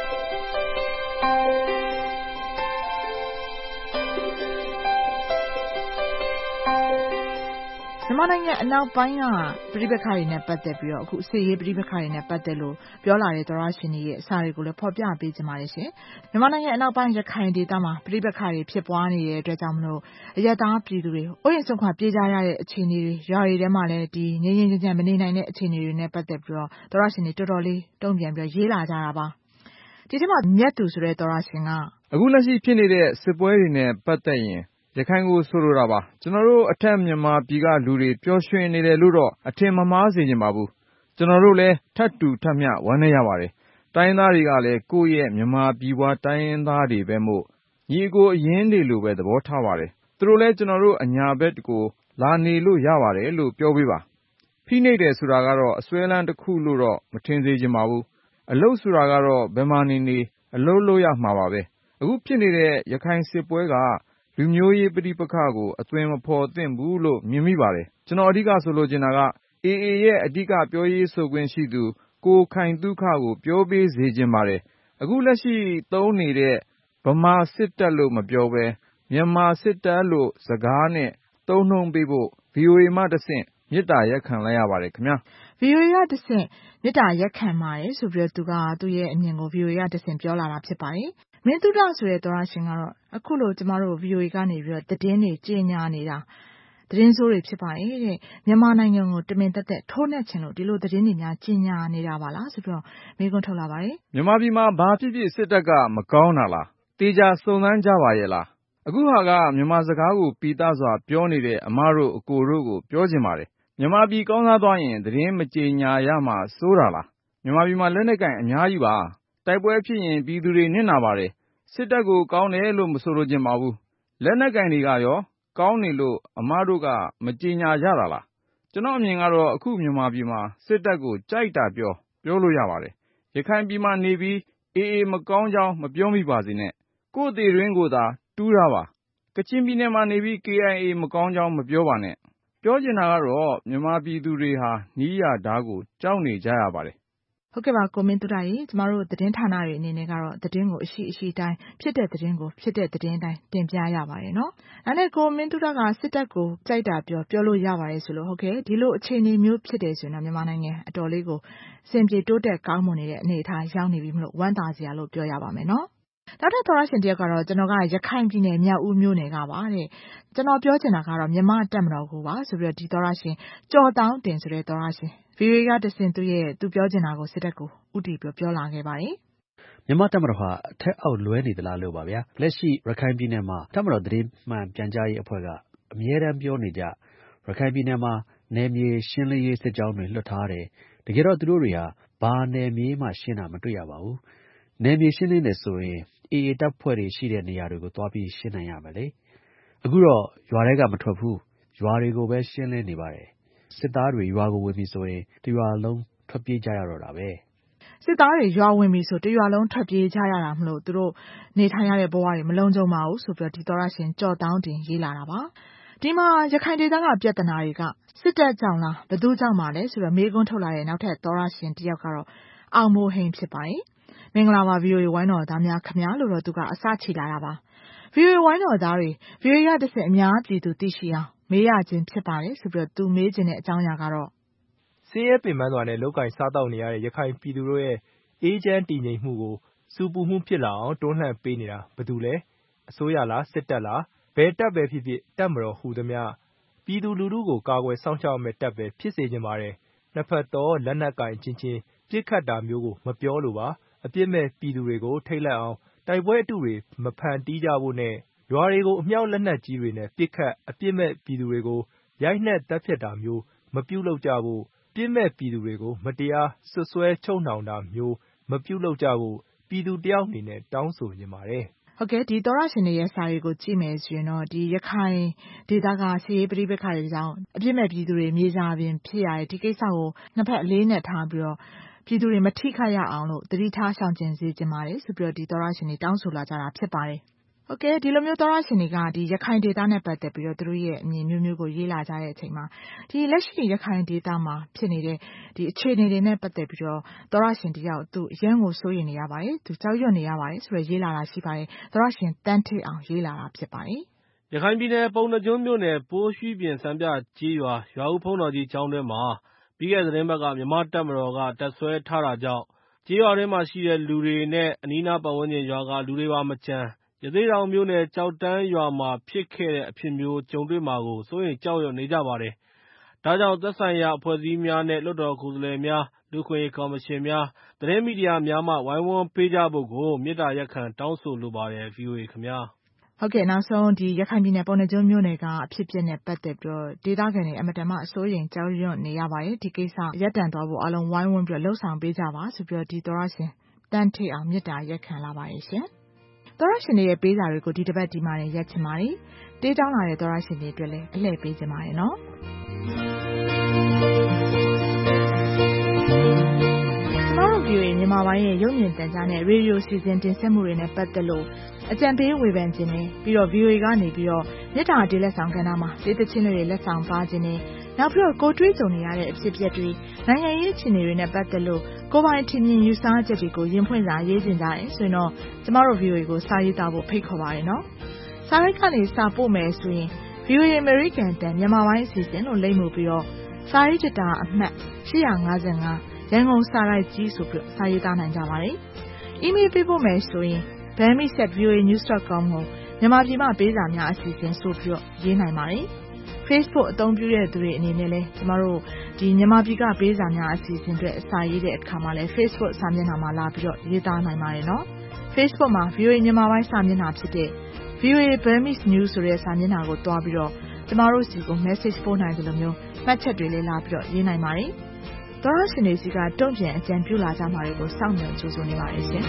မြန်မာနိုင်ငံအနောက်ပိုင်းကပြည်ပခါတွေနဲ့ပတ်သက်ပြီးတော့အခုစစ်ရေးပြည်ပခါတွေနဲ့ပတ်သက်လို့ပြောလာတဲ့သောရရှင်တွေရဲ့အစာတွေကိုလည်းဖော်ပြပေးကြပါတယ်ရှင်မြန်မာနိုင်ငံအနောက်ပိုင်းရခိုင်ဒေသမှာပြည်ပခါတွေဖြစ်ပွားနေတဲ့အတွက်ကြောင့်မလို့အရတားပြည်သူတွေအိုးရင်ဆုံးခွာပြေးကြရတဲ့အခြေအနေတွေရွာတွေထဲမှာလည်းဒီငြိမ်းငြိမ်းချမ်းချမ်းမနေနိုင်တဲ့အခြေအနေတွေနဲ့ပတ်သက်ပြီးတော့သောရရှင်တွေတော်တော်လေးတုံ့ပြန်ပြီးရေးလာကြတာပါဒီထဲမှာမြတ်သူဆိုတဲ့သောရရှင်ကအခုလက်ရှိဖြစ်နေတဲ့စစ်ပွဲတွေနဲ့ပတ်သက်ရင်ရခိုင်ကိုဆိုလိုတာပါကျွန်တော်တို့အထက်မြန်မာပြည်ကလူတွေပျော်ရွှင်နေတယ်လို့တော့အထင်မမှားစေချင်ပါဘူးကျွန်တော်တို့လည်းထပ်တူထပ်မျှဝမ်းနည်းရပါတယ်တိုင်းသားတွေကလည်းကိုယ့်ရဲ့မြန်မာပြည်ပွားတိုင်းရင်းသားတွေပဲမို့ညီအကိုအရင်းတွေလိုပဲသဘောထားပါတယ်သူတို့လည်းကျွန်တော်တို့အညာဘက်ကိုလာနေလို့ရပါတယ်လို့ပြောပေးပါဖိနှိပ်တယ်ဆိုတာကတော့အစွဲလန်းတစ်ခုလို့တော့မထင်စေချင်ပါဘူးအလုပ်ဆိုတာကတော့ဘယ်မှာနေအလုပ်လုပ်ရမှာပါပဲအခုဖြစ်နေတဲ့ရခိုင်စစ်ပွဲကလူမျိုးရေးပဋိပက္ခကိုအသွင်မဖော်သင့်ဘူးလို့မြင်မိပါတယ်ကျွန်တော်အဓိကဆိုလိုချင်တာက AA ရဲ့အဓိကပြောရေးဆိုခွင့်ရှိသူကိုခိုင်သုခကိုပြောပေးစေချင်ပါတယ်အခုလက်ရှိသုံးနေတဲ့ဗမာစစ်တပ်လို့မပြောဘဲမြန်မာစစ်တပ်လို့စကားနဲ့သုံးနှုန်းပေးဖို့ VOA မှတဆင့်မေတ္တာရက်ခံလိုက်ရပါတယ်ခင်ဗျာ VOA ကတဆင့်မေတ္တာရက်ခံပါတယ်ဆိုပြီးတော့သူကသူ့ရဲ့အမြင်ကို VOA ကတဆင့်ပြောလာတာဖြစ်ပါတယ်မင်းသူဒဆိုတဲ့သောရရှင်ကတော့အခုလိုကျမတို့ VOA ကနေပြီးတော့သတင်းတွေကြေညာနေတာသတင်းဆိုးတွေဖြစ်ပါတယ်တဲ့မြန်မာနိုင်ငံကိုတမင်သက်သက်ထိုးနှက်ချင်လို့ဒီလိုသတင်းတွေများကြေညာနေတာပါလားဆိုပြီးတော့မေးခွန်းထုတ်လာပါတယ်မြန်မာပြည်မှာဘာဖြစ်ဖြစ်စစ်တပ်ကမကောင်းတာလားတေချာစုံစမ်းကြပါရဲ့လားအခုဟာကမြန်မာစကားကိုပီသစွာပြောနေတဲ့အမတို့အကိုတို့ကိုပြောချင်ပါတယ်မြန်မာပြည်ကောင်းစားသွားရင်သတင်းမကြေညာရမှစိုးတာလားမြန်မာပြည်မှာလက်နက်ကင်အများကြီးပါတိုက်ပွဲဖြစ်ရင်ပြည်သူတွေနစ်နာပါတယ်စစ်တပ်ကိုကောင်းတယ်လို့မဆိုလိုချင်ပါဘူးလက်နက်ကင်တွေကရောကောင်းနေလို့အမတို့ကမကြေညာကြတာလားကျွန်တော်အမြင်ကတော့အခုမြန်မာပြည်မှာစစ်တပ်ကိုကြိုက်တာပြောလို့ရပါတယ်ရခိုင်ပြည်မှာနေပြီးအေးမကောင်းကြောင်းမပြောမိပါစေနဲ့ကိုယ့်သေးတွင်းကိုသာတူးတာပါကချင်ပြည်နယ်မှာနေပြီး KIA မကောင်းကြောင်းမပြောပါနဲ့ပြောချင်တာကတော့မြန်မာပြည်သူတွေဟာနီးရဓာတ်ကိုကြောက်နေကြရပါတယ်ဟုတ်ကဲ့ပါကိုမင်းသူရရေကျမတို့သတင်းဌာနတွေအနေနဲ့ကတော့သတင်းကိုအရှိတိုင်းဖြစ်တဲ့သတင်းကိုဖြစ်တဲ့သတင်းတိုင်းတင်ပြရပါတယ်နော်။ဒါနဲ့ကိုမင်းသူရကစစ်တပ်ကိုကြိုက်တာပြောလို့ရပါတယ်ဆိုလို့ဟုတ်ကဲ့ဒီလိုအခြေအနေမျိုးဖြစ်တယ်ဆိုရင်မြန်မာနိုင်ငံအတော်လေးကိုစင်ပြေတိုးတက်ကောင်းမွန်နေတဲ့အနေအထားရောက်နေပြီမလို့ဝမ်းသာစရာလို့ပြောရပါမယ်နော်။နောက်ထပ်သောရရှင်တယောက်ကတော့ကျွန်တော်ကရခိုင်ပြည်နယ်မြောက်ဦးမြို့နယ်ကပါတဲ့ကျွန်တော်ပြောချင်တာကတော့မြန်မာတပ်မတော်ကိုပါဆိုပြီးတော့ဒီသောရရှင်ကြော်တောင်းတင်ဆိုတဲ့သောရရှင်VOA ကတဆင့်သူပြောချင်တာကိုစစ်တပ်ကိုဥတီပြောလာခဲ့ပါတယ်မြန်မာတပ်မတော်ဟာအထက်အောက်လွဲနေသလားလို့ပါဗျာလက်ရှိရခိုင်ပြည်နယ်မှာတပ်မတော်သတင်းမှန်ပြန်ကြားရေးအဖွဲ့ကအမြဲတမ်းပြောနေကြရခိုင်ပြည်နယ်မှာနယ်မြေရှင်းလင်းရေးစစ်ကြောင်းတွေလွှတ်ထားတယ်တကယ်တော့သူတို့တွေဟာဘာနယ်မြေမှရှင်းတာမတွေ့ရပါဘူးနယ်မြေရှင်းလင်းတယ်ဆိုရင်AAတပ်ဖွဲ့တွေရှိတဲ့နေရာတွေကိုသွားပြီးရှင်းနိုင်ရမယ်လေအခုတော့ရွာတွေကမထွက်ဘူးရွာတွေကိုပဲရှင်းလင်းနေပါတယ်စစ်သားတွေရွာကိုဝင်ပြီဆိုရင်တရွာလုံးထွက်ပြေးကြရတော့တာပဲစစ်သားတွေရွာဝင်ပြီဆိုတရွာလုံးထွက်ပြေးကြရတာမလို့သူတို့နေထိုင်ရတဲ့ဘဝတွေမလုံခြုံပါဘူးဆိုပြီးတော့ဒီသောရရှင်ကြော်တောင်းတင်ရေးလာတာပါဒီမှာရခိုင်ဒေသကပြဿနာတွေကစစ်တပ်ကြောင့်လားဘယ်သူကြောင့်မှလဲဆိုတော့မေးခွန်းထုတ်လာတဲ့နောက်ထပ်သောရရှင်တယောက်ကတော့အောင်မိုးဟိန်ဖြစ်ပါတယ်မင်္ဂလာပါ VOA ဝိုင်းတော်သားများခင်ဗျာလို့တော့သူကအစချီလာတာပါ VOA ဝိုင်းတော်သားတွေ VOA ကတစ်ဆက်အများပြည်သူသိရှိအောင်မေးရခြင်းဖြစ်ပါတယ်ဆိုပြီးတော့သူမေးခြင်းတဲ့အကြောင်းအရာကတော့ဆင်းရဲပင်ပန်းစွာနဲ့လောက်ကင်စားတောက်နေရတဲ့ရခိုင်ပြည်သူတို့ရဲ့အေးချမ်းတည်ငြိမ်မှုကိုစူပူမှုဖြစ်လာအောင်တွန်းလှန်ပေးနေတာဘယ်သူလဲအစိုးရလားစစ်တပ်လားဘယ်တပ်ပဲဖြစ်ဖြစ်တပ်မတော်ဟူသမျှပြည်သူလူထုကိုကာကွယ်စောင့်ရှောက်မဲ့တပ်ပဲဖြစ်စေခြင်းပါတယ်နှစ်ဖက်တော့လက်နက်ကင်ချင်းချင်းပြစ်ခတ်တာမျိုးကိုမပြောလိုပါအပြစ်မဲ့ပြည်သူတွေကိုထိတ်လန့်အောင်တိုက်ပွဲအတုတွေမဖန်တီးကြဖို့နဲ့ရွာတွေကိုအမြောက်လက်နက်ကြီးတွေနဲ့ပြစ်ခတ်အပြစ်မဲ့ပြည်သူတွေကိုရိုက်နှက်တပ်ဖြတ်တာမျိုးမပြုလုပ်ကြဖို့ပြစ်မဲ့ပြည်သူတွေကိုမတရားဆွဆွဲချုပ်နှောင်တာမျိုးမပြုလုပ်ကြဖို့ပြည်သူတယောက်အနေနဲ့တောင်းဆိုနေပါတယ်ဟုတ်ကဲ့ဒီသောရရှင်တွေရဲ့စာတွေကိုကြည့်မယ်ဆိုရင်တော့ဒီရခိုင်ဒေသကစီရေးပဋိပက္ခတွေကြောင့်အပြစ်မဲ့ပြည်သူတွေမြေစာပင်ဖြစ်ရတဲ့ဒီကိစ္စကိုနှစ်ဖက်အလေးနဲ့ထားပြီးတော့ပြည်သူတွေမထိခိုက်ရအောင်လို့သတိထားရှောင်ကျဉ်စေချင်ပါတယ်ဆိုပြီးတော့ဒီသောရရှင်တွေတောင်းဆိုလာကြတာဖြစ်ပါတယ်ဟုတ်ကဲ့ဒီလိုမျိုးသောရရှင်တွေကဒီရခိုင်ဒေသနဲ့ပတ်သက်ပြီးတော့သူတို့ရဲ့အမြင်မျိုးမျိုးကိုရေးလာကြတဲ့အချိန်မှာဒီလက်ရှိရခိုင်ဒေသမှာဖြစ်နေတဲ့ဒီအခြေအနေတွေနဲ့ပတ်သက်ပြီးတော့သောရရှင်တယောက်သူအရန်ကိုစိုးရိမ်နေရပါတယ်သူကြောက်ရွံ့နေရပါတယ်ဆိုတော့ရေးလာတာရှိပါတယ်သောရရှင်တန်းထစ်အောင်ရေးလာတာဖြစ်ပါတယ်ရခိုင်ပြည်နယ်ပုံနှကျွန်းမြို့နယ်ပိုးရွှီပြင်စံပြကျေးရွာဦးဖုံးတော်ကြီးကျောင်းထဲမှာပြီးခဲ့တဲ့သတင်းပတ်ကမြန်မာတပ်မတော်ကတပ်ဆွဲထားတာကြောင့်ကျေးရွာထဲမှာရှိတဲ့လူတွေနဲ့အနီးနားပတ်ဝန်းကျင်ရွာကလူတွေပါမကျန်ရသေ့တောင်မြို့နယ်ကျောက်တန်းရွာမှာဖြစ်ခဲ့တဲ့အဖြစ်မျိုးကြုံတွေ့မှာကိုစိုးရိမ်ကြောက်ရွံ့နေကြပါတယ်။ဒါကြောင့်သက်ဆိုင်ရာအဖွဲ့အစည်းများနဲ့လွှတ်တော်ကိုယ်စားလှယ်များလူ့အခွင့်အရေးကော်မရှင်များသတင်းမီဒီယာများမှဝိုင်းဝန်းပေးကြဖို့ကိုမေတ္တာရပ်ခံတောင်းဆိုလိုပါတယ် VOA ခင်ဗျာ။ဟုတ်ကဲ့နောက်ဆုံးဒီရခိုင်ပြည်နယ်ပုံနှကျွန်းမြို့နယ်ကအဖြစ်အပျက်နဲ့ပတ်သက်ပြီးတော့ဒေသခံတွေအမတန်မှအစိုးရိမ်ကြောက်ရွံ့နေရပါတယ်ဒီကိစ္စရပ်တန့်သွားဖို့အလုံးဝိုင်းဝန်းပြီးတော့လှုပ်ဆောင်ပေးကြပါဆိုပြီးတော့ဒီသောရရှင်တန်းထိအောင်မေတ္တာရပ်ခံလာပါတယ်ရှင်သောရရှင်တွေရဲ့ပေးစာတွေကိုဒီတစ်ပတ်ဒီမှာနဲ့ရက်ချင်ပါတယ်တေးတောင်းလာတဲ့သောရရှင်တွေအတွက်လည်းအလှည့်ပေးချင်ပါတယ်နော်ကျမတို့ VOA မြန်မာပိုင်းရဲ့ရုပ်မြင်သံကြားနဲ့ရေဒီယိုစီစဉ်တင်ဆက်မှုတွေနဲ့ပတ်သက်လို့အကြံပေးဝေဖန်ခြင်းနဲ့ပြီးတော့ VOA ကနေပြီးတော့မြစ်တာတေးလက်ဆောင်ကဏ္ဍမှာဒေသချင်းတွေလက်ဆောင်ပါခြင်းနဲ့နောက်ပြီးတော့ကိုတွေးကြုံနေရတဲ့အဖြစ်အပျက်တွေနိုင်ငံရေးအခြေအနေတွေနဲ့ပတ်သက်လို့ကိုယ်ပိုင်ထင်မြင်ယူဆချက်တွေကိုရင်ဖွင့်စာရေးတင်ကြတယ်ဆိုရင်တော့ကျမတို့ VOA ကိုစာရေးသားဖို့ဖိတ်ခေါ်ပါတယ်နော်စာရိုက်ကနေစာပို့မယ်ဆိုရင် VOA American တန်မြန်မာပိုင်းအစီအစဉ်လို့လိမ့်မှုပြီးတော့စာရေးတတာအမှတ်855ရန်ကုန်စာရိုက်ကြီးဆိုပြီးစာရေးသားနိုင်ကြပါတယ်။ email ပေးဖို့မယ်ဆိုရင်bami@voanews.com ကိုမြန်မာပြည်မှာပေးစာများအစီအစဉ်ဆိုပြီးရေးနိုင်ပါတယ်။ Facebook အသုံးပြုတဲ့သူတွေအနေနဲ့လည်းကျမတို့ဒီမြန်မာပြည်ကပေးစာများအစီအစဉ်တွေအစာရေးတဲ့အခါမှာလည်း Facebook စာမျက်နှာမှာလာပြီးတော့ရေးသားနိုင်ပါတယ်နော်။ Facebook မှာ VOA မြန်မာပိုင်းစာမျက်နှာဖြစ်တဲ့ VOA Burmese News ဆိုတဲ့စာမျက်နှာကိုတွားပြီးတော့ကျမတို့စီကို message ပို့နိုင်တယ်လို့မျိုးမှတ်ချက်တွေလည်းလာပြီးတော့ရေးနိုင်ပါတယ်။သောရရှင်တွေစီကတုံ့ပြန်အကြံပြုလာကြမှာတွေကိုစောင့်မျှော်ကြိုးစားနေပါတယ်ရှင်။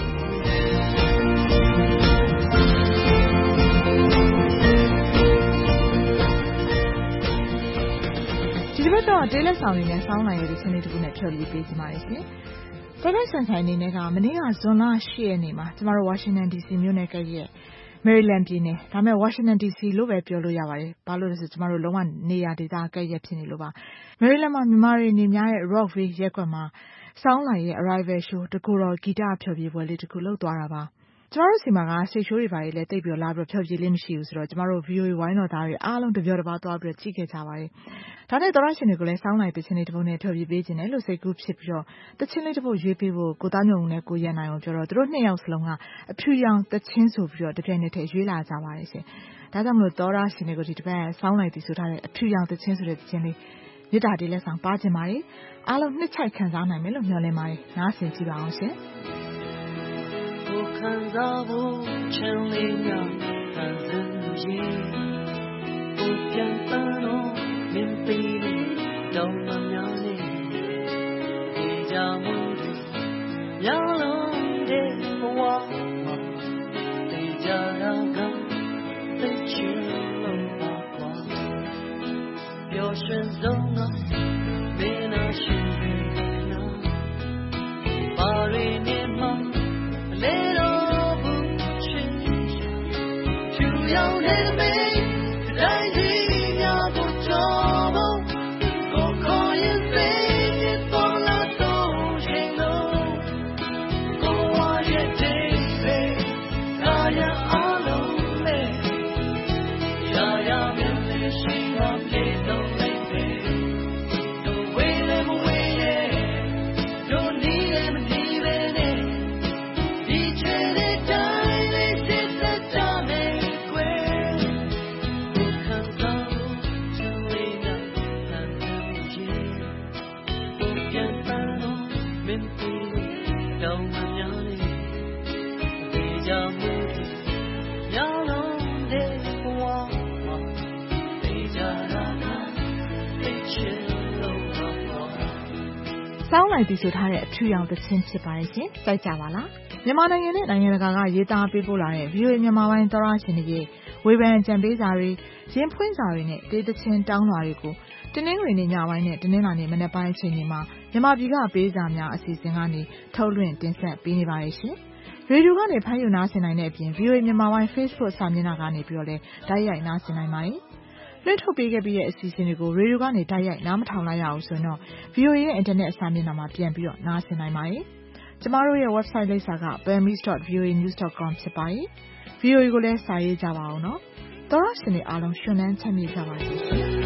ဒီတစ်ပတ်တော့တေးလက်ဆောင်တွေနဲ့စောင်းနိုင်တဲ့ချင်းလေးတစ်ခုနဲ့ဖြော်ပြပေးကြပါရစေ။တော်တော်ဆန်ဆိုင်နေနဲ့ကမနေ့ကဇွန်လ10ရက်နေ့မှာကျမတို့ Washington DC မြို့နယ်ကရဲ့Maryland ပြည်နယ်ဒါမဲ့ Washington DC လို့ပဲပြောလို့ရပါတယ်။ဘာလို့လဲဆိုကျမတို့လုံးဝနေရာဒေသကရဲ့ဖြစ်နေလို့ပါ။ Maryland မှာမြန်မာတွေနေများတဲ့ Rockville ရပ်ကွက်မှာစောင်းလိုက်ရဲ့ Arrival Show တကူတော်ဂီတဖျော်ဖြေပွဲလေးတခုလုပ်သွားတာပါ။ကျမတို့စီမှာကစိတ်ရှိုးတွေပါလေတိတ်ပြီးလာပြီးဖျော်ဖြေလေးမရှိဘူးဆိုတော့ကျမတို့ VOA ဝိုင်းတော်သားတွေအားလုံးတပြောတပါသွားပြီးကြည့်ခဲ့ကြပါတယ်။ဒါနဲ့သောရရှင်တွေကိုလည်းစောင်းလိုက်တခြင်းလေးတစ်ပုဒ်နဲ့ဖျော်ဖြေပေးခြင်းနဲ့လို့စိတ်ကူးဖြစ်ပြီးတော့တခြင်းလေးတစ်ပုဒ်ရွေးပေးဖို့ကိုသားညုံနဲ့ကိုရန်နိုင်အောင်ပြောတော့သူတို့နှစ်ယောက်စလုံးကအဖြူရောင်တခြင်းဆိုပြီးတော့တပြိုင်နက်တည်းရွေးလာကြပါတယ်ရှင်။ဒါကြောင့်မလို့သောရရှင်တွေကိုဒီတစ်ပတ်စောင်းလိုက်တည်ဆိုထားတဲ့အဖြူရောင်တခြင်းဆိုတဲ့တခြင်းလေးမြစ်တာတေးလက်ဆောင်ပါခြင်းပါတယ်။အားလုံးနှစ်ချိုက်ခံစားနိုင်မယ်လို့မျှော်လင့်ပါတယ်။နားဆင်ကြည့်ပါအောင်ရှင်။ကိုခံစားဖို့ချမ်းလေးများခံစားရင်ကိုပြန်ပန်းတော့မင်းပေးလို့တောင်းမှများနေဒီကြမှုတွေရလုံးတဲ့ဘဝမှာဒီကြတော့ကသိချင်လို့ပါကွာပျော်ရွှင်ဆုံးကမင်းနာရှိတယ်နော်ပါရင်းနဲ့မှလေတော့ဘူးချင်ချူရောက်နေမေးတိုင်းစီများဖို့တော့ကိုခေါ်ရင်စိတ်ပေါ်လာတော့ရှင်လို့စောင်းလိုက်ပြီးဆိုထားတဲ့အထူရောင်သချင်းဖြစ်ပါတယ်ရှင်ကြိုက်ကြပါလားမြန်မာနိုင်ငံနဲ့နိုင်ငံတကာကရေးသားပေးပို့လာတဲ့ VOA မြန်မာပိုင်းသောရရှင်တွေရဲ့ဝေဖန်ကြံပေးစာတွေရင်ဖွင့်စာတွေနဲ့တေးသချင်းတောင်းလွှာတွေကိုတင်းနှင်းတွေနဲ့ညပိုင်းနဲ့တင်းနှင်းလာနေမနေ့ပိုင်းအချိန်တွေမှာမြန်မာပြည်ကပေးစာများအစီအစဉ်ကနေထုတ်လွှင့်တင်ဆက်ပေးနေပါတယ်ရှင်ရေဒီယိုကနေဖမ်းယူနားဆင်နိုင်တဲ့အပြင် VOA မြန်မာပိုင်း Facebook စာမျက်နှာကနေပြီးတော့လည်းတိုက်ရိုက်နားဆင်နိုင်ပါတယ်လွှင့်ထုတ်ပေးခဲ့ပြီးတဲ့အစီအစဉ်တွေကိုရေဒီယိုကနေတိုက်ရိုက်နားမထောင်လိုက်ရအောင်ဆိုတော့ VOA ရဲ့ internet စာမျက်နှာမှာပြန်ပြီးတော့နားဆင်နိုင်ပါတယ်ကျမတို့ရဲ့ website လိပ်စာက burmese.voanews.com ဖြစ်ပါတယ် VOA ကိုလည်းစာရေးကြပါအောင်နော်သောရရှင်တွေအားလုံးရှင်လန်းချမ်းမြေ့ကြပါစေ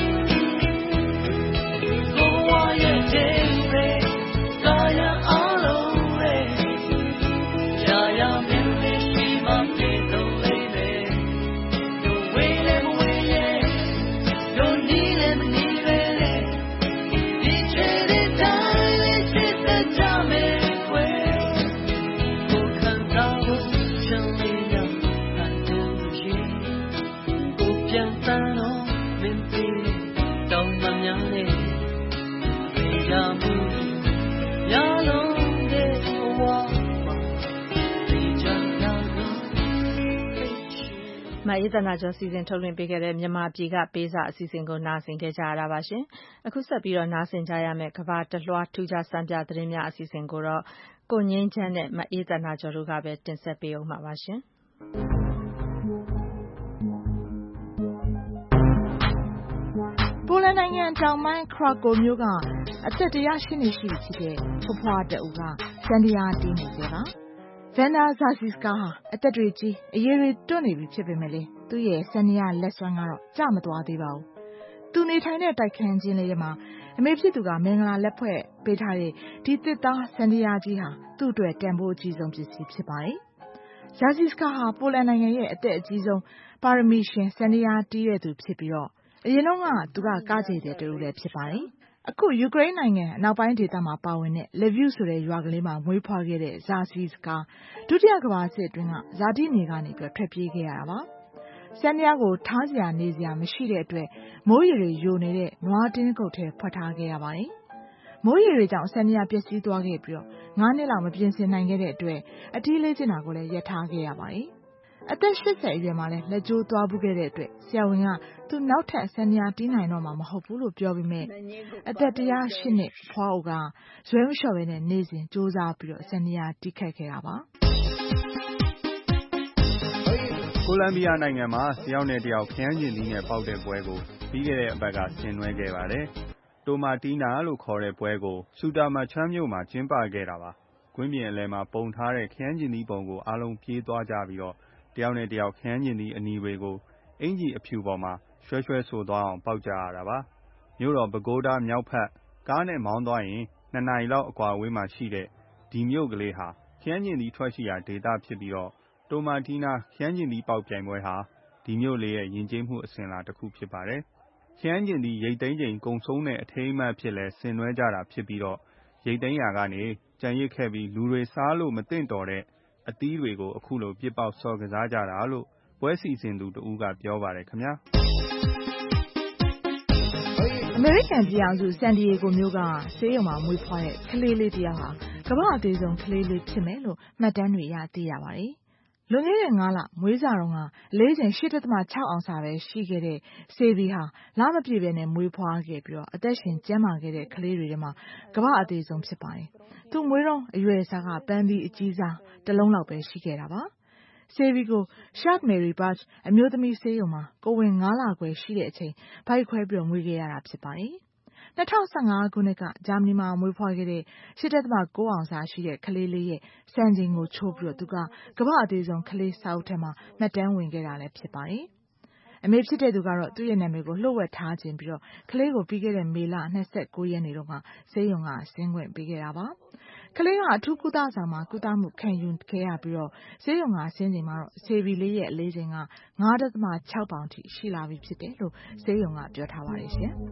မအေးသနာကျော်စီစဉ်ထုတ်လွှင့်ပေးခဲ့တဲ့မြန်မာပြည်ကပေးစာအစီအစဉ်ကိုနားဆင်ခဲ့ကြရတာပါရှင်အခုဆက်ပြီးတော့နားဆင်ကြရမယ့်ကဘာတလွှားထူးခြားစံပြသတင်းများအစီအစဉ်ကိုတော့ကိုငင်းချမ်းနဲ့မအေးသနာကျော်တို့ကပဲတင်ဆက်ပေးအောင်ပါပါရှင်ပိုလန်နိုင်ငံတောင်ပိုင်းခရာကိုမြို့ကအသက်108နှစ်ရှိပြီဖြစ်တဲ့ဖွားဖွားတအူကစန္ဒယာတီးနေကြပါVanda Zaziska ဟာအသက်တွေကြီးအရေးတွေတွန့်နေပြီဖြစ်ပေမဲ့လေသူ့ရဲ့စန္ဒယာလက်စွမ်းကတော့ကြမသွားသေးပါဘူး။သူနေထိုင်တဲ့တိုက်ခန်းချင်းလေးထဲမှာအမေဖြစ်သူကမင်္ဂလာလက်ဖွဲ့ပေးထားတဲ့ဒီသစ်သားစန္ဒယာကြီးဟာသူ့အတွက်တန်ဖိုးအကြီးဆုံးပစ္စည်းဖြစ်ပါတယ်။ Zaziska ဟာပိုလန်နိုင်ငံရဲ့အသက်အကြီးဆုံးပါရမီရှင်စန္ဒယာတီးတဲ့သူဖြစ်ပြီးတော့အရင်တော့ကသူကကားကြေတဲ့တူလည်းဖြစ်ပါတယ်။အခုယူကရိန်းနိုင်ငံအနောက်ပိုင်းဒေသမှာပါဝင်တဲ့ Lviv ဆိုတဲ့ရွာကလေးမှာမွေးဖွားခဲ့တဲ့ Zaziska ဒုတိယကမ္ဘာစစ်အတွင်းကဇာတိမြေကနေပြီးထွက်ပြေးခဲ့ရတာပါ။စန္ဒယာကိုထားစရာနေစရာမရှိတဲ့အတွက်မိုးရေတွေယိုနေတဲ့နွားတင်းကုတ်ထဲဖွက်ထားခဲ့ရပါတယ်။မိုးရေတွေကြောင့်စန္ဒယာပျက်စီးသွားခဲ့ပြီးတော့9နှစ်လောက်မပြင်ဆင်နိုင်ခဲ့တဲ့အတွက်အတီးလေးကျင်တာကိုလည်းရပ်ထားခဲ့ရပါတယ်။အသက်80အရွယ်မှာလည်းလက်ကျိုးသွားဘူးခဲ့တဲ့အတွက်ဆရာဝန်ကသူနောက်ထပ်စန္ဒယာတီးနိုင်တော့မှာမဟုတ်ဘူးလို့ပြောပြီးမြဲအသက်108နှစ်ဖွားအိုကဇွဲမလျှော့ပဲနဲ့နေစဉ်စူးစမ်းပြီးတော့စန္ဒယာတီးခတ်ခဲ့တာပါကိုလံဘီယာနိုင်ငံမှာတယောက်နဲ့တယောက်ခရမ်းကျင်သီးနဲ့ပေါက်တဲ့ပွဲကိုပြီးခဲ့တဲ့အပတ်ကဆင်နွှဲခဲ့ပါတယ်တိုမာတီနာလို့ခေါ်တဲ့ပွဲကိုစူတာမချမ်းမြို့မှာကျင်းပခဲ့တာပါကွင်းပြင်အလယ်မှာပုံထားတဲ့ခရမ်းကျင်သီးပုံကိုအားလုံးပြေးသွားကြပြီးတော့တယောက်နဲ့တယောက်ခရမ်းကျင်သီးအနီတွေကိုအင်ကြီးအဖြူပေါ်မှာရွှဲရွှဲဆိုသွားအောင်ပေါက်ကြရတာပါမြို့တော်ပဲခူးတားမြောက်ဖက်ကားနဲ့မောင်းသွားရင်2နာရီလောက်အကွာအဝေးမှာရှိတဲ့ဒီမြို့ကလေးဟာခရမ်းကျင်သီးထွက်ရှိရာဒေသဖြစ်ပြီးတော့တိုမာတီနာခရမ်းကျင်သီးပေါက်ပြိုင်ပွဲဟာဒီမြို့လေးရဲ့ယဉ်ကျေးမှုအစဉ်အလာတစ်ခုဖြစ်ပါတယ်ခရမ်းကျင်သီးရိတ်သိမ်းချိန်ကုံဆုံးတဲ့အထိမ်းအမှတ်ဖြစ်လဲဆင်နွှဲကြတာဖြစ်ပြီးတော့ရိတ်သိမ်းရာကနေကြံရစ်ခဲ့ပြီးလူတွေစားလို့မသင့်တော်တဲ့အသီးတွေကိုအခုလိုပြစ်ပေါက်စော်ကစားကြတာလို့ပွဲစီစဉ်သူတဦးကပြောပါတယ်ခင်ဗျာအမေရိကန်ပြည်အောင်စုဆန်ဒီယေဂိုမြို့ကဆေးရုံမှာမွေးဖွားတဲ့ကလေးလေးတစ်ယောက်ဟာကမ္ဘာအသေးဆုံးကလေးလေးဖြစ်မယ်လို့မှတ်တမ်းတွေရသိရပါတယ်။လွန်ခဲ့တဲ့9လမွေးစာတုန်းကအလေးချိန် 8.6 အောင်စာပဲရှိခဲ့တဲ့ဆေးဗီဟာလမပြည့်ပဲနဲ့မွေးဖွားခဲ့ပြီးတော့အသက်ရှင်ကျန်းမာခဲ့တဲ့ကလေးတွေထဲမှာကမ္ဘာအသေးဆုံးဖြစ်ပါတယ်။သူမွေးတော့အရွယ်အစားကပန်းသီးအကြီးစားတစ်လုံးလောက်ပဲရှိခဲ့တာပါ။ဆေးဗီကို Charlotte Mary Bach အမျိုးသမီးဆေးရုံမှာကိုဝင်9လခွဲရှိတဲ့အချိန်ဗိုက်ခွဲပြီးမွေးခဲ့ရတာဖြစ်ပါတယ်။2015ခုနှစ်ကဂျာမနီမှာမွေးဖွားခဲ့တဲ့ 8.9 အောင်စာရှိတဲ့ကလေးလေးရဲ့စံချိန်ကိုချိုးပြီးသူကကမ္ဘာအသေးဆုံးကလေးစာအုပ်ထဲမှာမှတ်တမ်းဝင်ခဲ့တာလည်းဖြစ်ပါတယ်။အမေဖြစ်တဲ့သူကတော့သူ့ရဲ့နာမည်ကိုလှုပ်ဝက်ထားခြင်းပြီးတော့ကလေးကိုပြီးခဲ့တဲ့မေလ29ရက်နေ့တုန်းကဆေးရုံကဆင်းခွင့်ပေးခဲ့တာပါ။ကလေးကအထူးကုသဆောင်မှာကုသမှုခံယူခဲ့ရပြီးတော့ဆေးရုံကဆင်းချိန်မှာတော့ဆေးဗီလေးရဲ့အလေးချိန်က 5.6 ပေါင်ထိရှိလာပြီဖြစ်တယ်လို့ဆေးရုံကပြောထားပါတယ်ရှင်။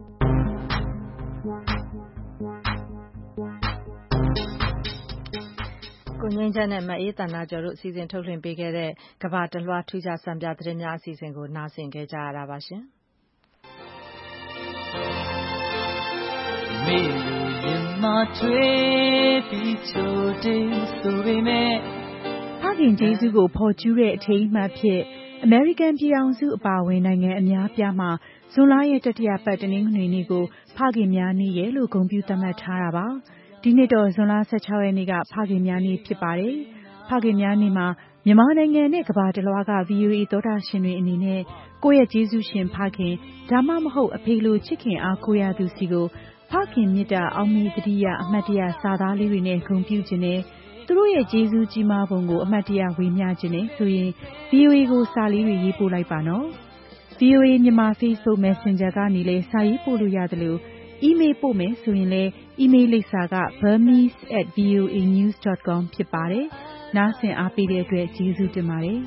ကိုငင်းချမ်းနဲ့မအေးသန္တာကျော်တို့အစီအစဉ်ထုတ်လွှင့်ပေးခဲ့တဲ့ကဘာတလွှားထူးခြားစံပြသတင်းများအစီအစဉ်ကိုနားဆင်ခဲ့ကြရတာပါရှင်။ မေလူခင်ကျေးဇူးကိုဖော်ကျူးတဲ့အထိမ်းအမှတ်ဖြစ်အမေရိကန်ပြည်ထောင်စုအပါအဝင်နိုင်ငံအများပြားမှာဇွန်လရဲ့တတိယပတ်တနင်္ဂနွေနေ့ကိုဖခင်များနေ့ရဲ့လို့ဂုဏ်ပြုသတ်မှတ်ထားတာပါဒီနှစ်တော့ဇွန်လ16ရက်နေ့ကဖခင်များနေ့ဖြစ်ပါတယ်ဖခင်များနေ့မှာမြန်မာနိုင်ငံနဲ့ကမ္ဘာတစ်လွှားက VOA သောတာရှင်တွေအနေနဲ့ကိုယ့်ရဲ့ကျေးဇူးရှင်ဖခင်ဒါမှမဟုတ်အဖေလိုချစ်ခင်အားကိုးရသူစီကိုဖခင်မြတ်တာအောက်မေ့တတိယအမှတ်တရစာသားလေးတွေနဲ့ဂုဏ်ပြုခြင်းနဲ့သူတို့ရဲ့ကျေးဇူးကြီးမားပုံကိုအမှတ်တရဝေမျှခြင်းနဲ့ဆိုရင် VOA ကိုစာလေးတွေရေးပို့လိုက်ပါနော် VOA မြန်မာ Facebook Messenger ကနေလည်းစာရေးပို့လို့ရတယ်လို့ email ပို့မယ်ဆိုရင်လည်း email လိပ်စာက burmese@voanews.com ဖြစ်ပါတယ်နားဆင်အားပေးတဲ့အတွက်ကျေးဇူးတင်ပါတယ်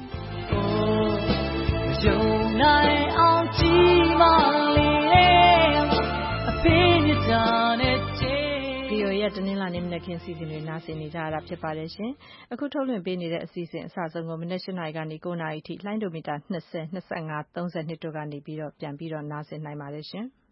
VOA ရဲ့တနင်္လာနေ့မနက်ခင်းစီစဉ်တွေနားဆင်နေကြရတာဖြစ်ပါတယ်ရှင်။အခုထုတ်လွှင့်ပေးနေတဲ့အစီအစဉ်အစဆုံးကိုမနက် 8 နာရီကနေ 9 နာရီထိလိုင်းဒိုမီတာ20, 25, 32တို့ကနေပြီးတော့ပြန်ပြီးတော့နားဆင်နိုင်ပါတယ်ရှင်။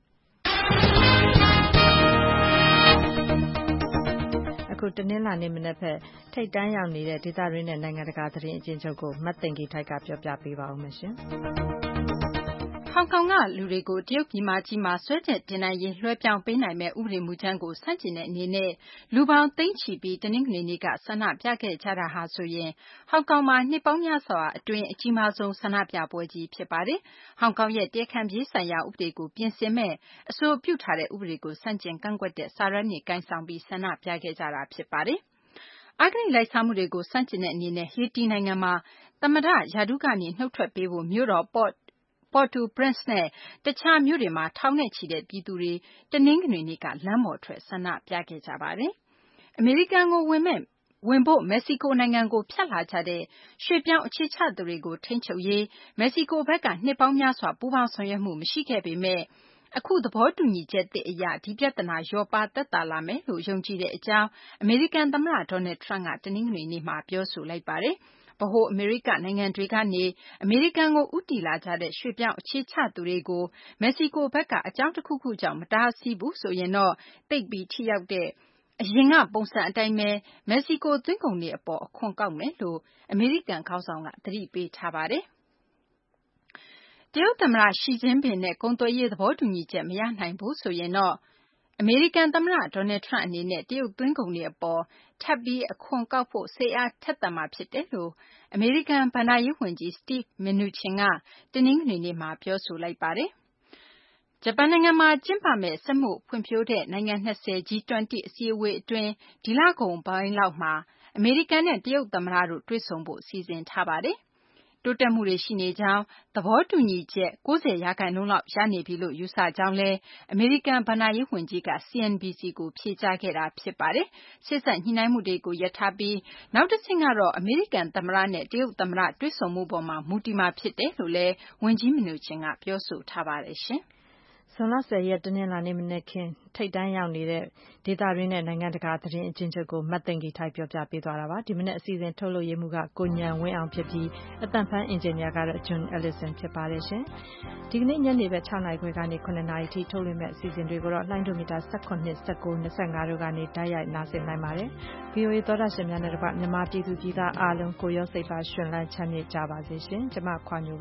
အခုတနင်္လာနေ့မနက်ဖက်ထိပ်တန်းရောက်နေတဲ့ဒေသရင်းနဲ့နိုင်ငံတကာသတင်းအကျဉ်းချုပ်ကိုမတ်သိင်္ဂီထိုက်ကပြောပြပေးပါဦးမယ်ရှင်။ဟောင်ကောင်ကလူတွေကိုတရုတ်ပြည်မကြီးမှာဆွဲချက်တင်နိုင်ရေးလွှဲပြောင်းပေးနိုင်မဲ့ဥပဒေမူကြမ်းကိုဆန့်ကျင်တဲ့အနေနဲ့လူပေါင်းသိန်းချီပြီးတနင်္ဂနွေနေ့ကဆန္ဒပြခဲ့ကြတာဟာဆိုရင်ဟောင်ကောင်မှာနှစ်ပေါင်းများစွာအတွင်းအကြီးမားဆုံးဆန္ဒပြပွဲကြီးဖြစ်ပါတယ်။ဟောင်ကောင်ရဲ့တရားခံပြေးဆိုင်ရာဥပဒေကိုပြင်ဆင်မဲ့အဆိုပြုထားတဲ့ဥပဒေကိုဆန့်ကျင်ကန့်ကွက်တဲ့စာရွက်တွေကိုင်ဆောင်ပြီးဆန္ဒပြခဲ့ကြတာဖြစ်ပါတယ်။အဂတိလိုက်စားမှုတွေကိုဆန့်ကျင်တဲ့အနေနဲ့ဟေတီနိုင်ငံမှာသမ္မတရာထူးကနေနှုတ်ထွက်ပေးဖို့မြို့တော်Port-au-Prince နဲ့တခြားမြို့တွေမှာထောင်နဲ့ချီတဲ့ပြည်သူတွေတနင်္ဂနွေနေ့ကလမ်းပေါ်ထွက်ဆန္ဒပြခဲ့ကြပါတယ်။အမေရိကန်ကိုဝင်ဖို့မက္ကဆီကိုနိုင်ငံကိုဖြတ်လာကြတဲ့ရွှေ့ပြောင်းအခြေချသူတွေကိုထိန်းချုပ်ရေးမက္ကဆီကိုဘက်ကနှစ်ပေါင်းများစွာပူးပေါင်းဆောင်ရွက်မှုမရှိခဲ့ပေမဲ့အခုသဘောတူညီချက်သစ်အရဒီပြဿနာလျော့ပါးသက်သာလာမယ်လို့ယုံကြည်တဲ့အကြောင်းအမေရိကန်သမ္မတ Donald Trump ကတနင်္ဂနွေနေ့မှာပြောဆိုလိုက်ပါတယ်။ဗဟိုအမေရိကနိုင်ငံတွေကနေအမေရိကန်ကိုဦးတည်လာကြတဲ့ရွှေ့ပြောင်းအခြေချသူတွေကိုမက္ကဆီကိုဘက်ကအကြောင်းတစ်ခုခုကြောင့်မတားဆီးဘူးဆိုရင်တော့သိပ်ပြီးထိရောက်တဲ့အရင်ကပုံစံအတိုင်းပဲမက္ကဆီကိုသွင်းကုန်တွေအပေါ်အခွန်ကောက်မယ်လို့အမေရိကန်ခေါင်းဆောင်ကသတိပေးထားပါတယ်။တရုတ်သမ္မတရှီကျင်းပင်နဲ့ကုန်သွယ်ရေးသဘောတူညီချက်မရနိုင်ဘူးဆိုရင်တော့အမေရိကန်သမ္မတ Donald Trump အနေနဲ့တရုတ်သွင်းကုန်တွေအပေါ်ထပ်ပြီးအခွန်ကောက်ဖို့စိတ်အားထက်သန်မှာဖြစ်တယ်လို့အမေရိကန်ဘဏ္ဍာရေးဝန်ကြီး Steve Mnuchin ကတနင်္ဂနွေနေ့မှာပြောဆိုလိုက်ပါတယ်။ဂျပန်နိုင်ငံမှာကျင်းပမယ့်စက်မှုဖွံ့ဖြိုးတဲ့နိုင်ငံ20 G20 အစည်းအဝေးအတွင်းဒီလကုန်ပိုင်းလောက်မှာအမေရိကန်နဲ့တရုတ်သမ္မတတို့တွေ့ဆုံဖို့စီစဉ်ထားပါတယ်။တိုးတက်မှုတွေရှိနေကြောင်းသဘောတူညီချက် 90% လောက်ရနေပြီလို့ယူဆကြောင်းလည်းအမေရိကန်ဘဏ္ဍာရေးဝန်ကြီးက CNBC ကိုဖြေကြားခဲ့တာဖြစ်ပါတယ်။ဆက်စပ်ညှိနှိုင်းမှုတွေကိုရပ်ထားပြီးနောက်တစ်ဆင့်ကတော့အမေရိကန်သမ္မတနဲ့တရုတ်သမ္မတတွေ့ဆုံမှုပေါ်မှာမူတည်မှာဖြစ်တယ်လို့လည်းဝန်ကြီး Mnuchin ကပြောဆိုထားပါတယ်ရှင်။ဇွန်လ10ရက်တနင်္လာနေ့မနက်ခင်းထိပ်တန်းရောက်နေတဲ့ဒေသရင်းနဲ့နိုင်ငံတကာသတင်းအကျဉ်းချုပ်ကိုမတ်သိင်္ဂီထိုက်ပြောပြပေးသွားတာပါဒီမနက်အစီအစဉ်ထုတ်လွှင့်ရမှုကကိုညံဝင်းအောင်ဖြစ်ပြီးအသံဖန်းအင်ဂျင်နီယာကတော့ John Ellison ဖြစ်ပါတယ်ရှင်ဒီကနေ့ညနေပဲ 6 နာရီခွဲကနေ 9 နာရီထိထုတ်လွှင့်မဲ့အစီအစဉ်တွေကိုတော့လိုင်းဒိုမီတာ 19, 19, 25တို့ကနေတိုက်ရိုက်နားဆင်နိုင်ပါတယ် VOA သောတာရှင်များနဲ့တကွမြန်မာပြည်သူပြည်သားအားလုံးကိုရောစိတ်ပါရှင်လန်းချမ်းမြေ့ကြပါစေရှင်ကျွန်မခွာညိုပါ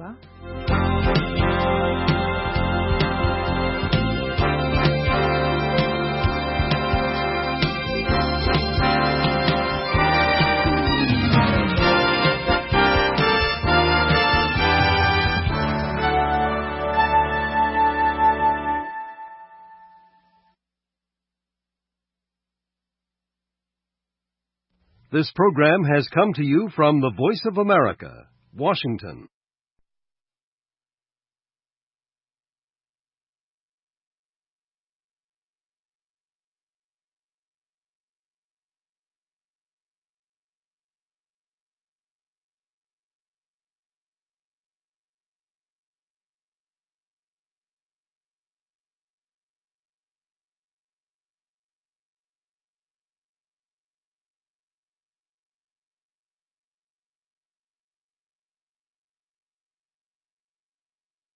This program has come to you from the Voice of America, Washington.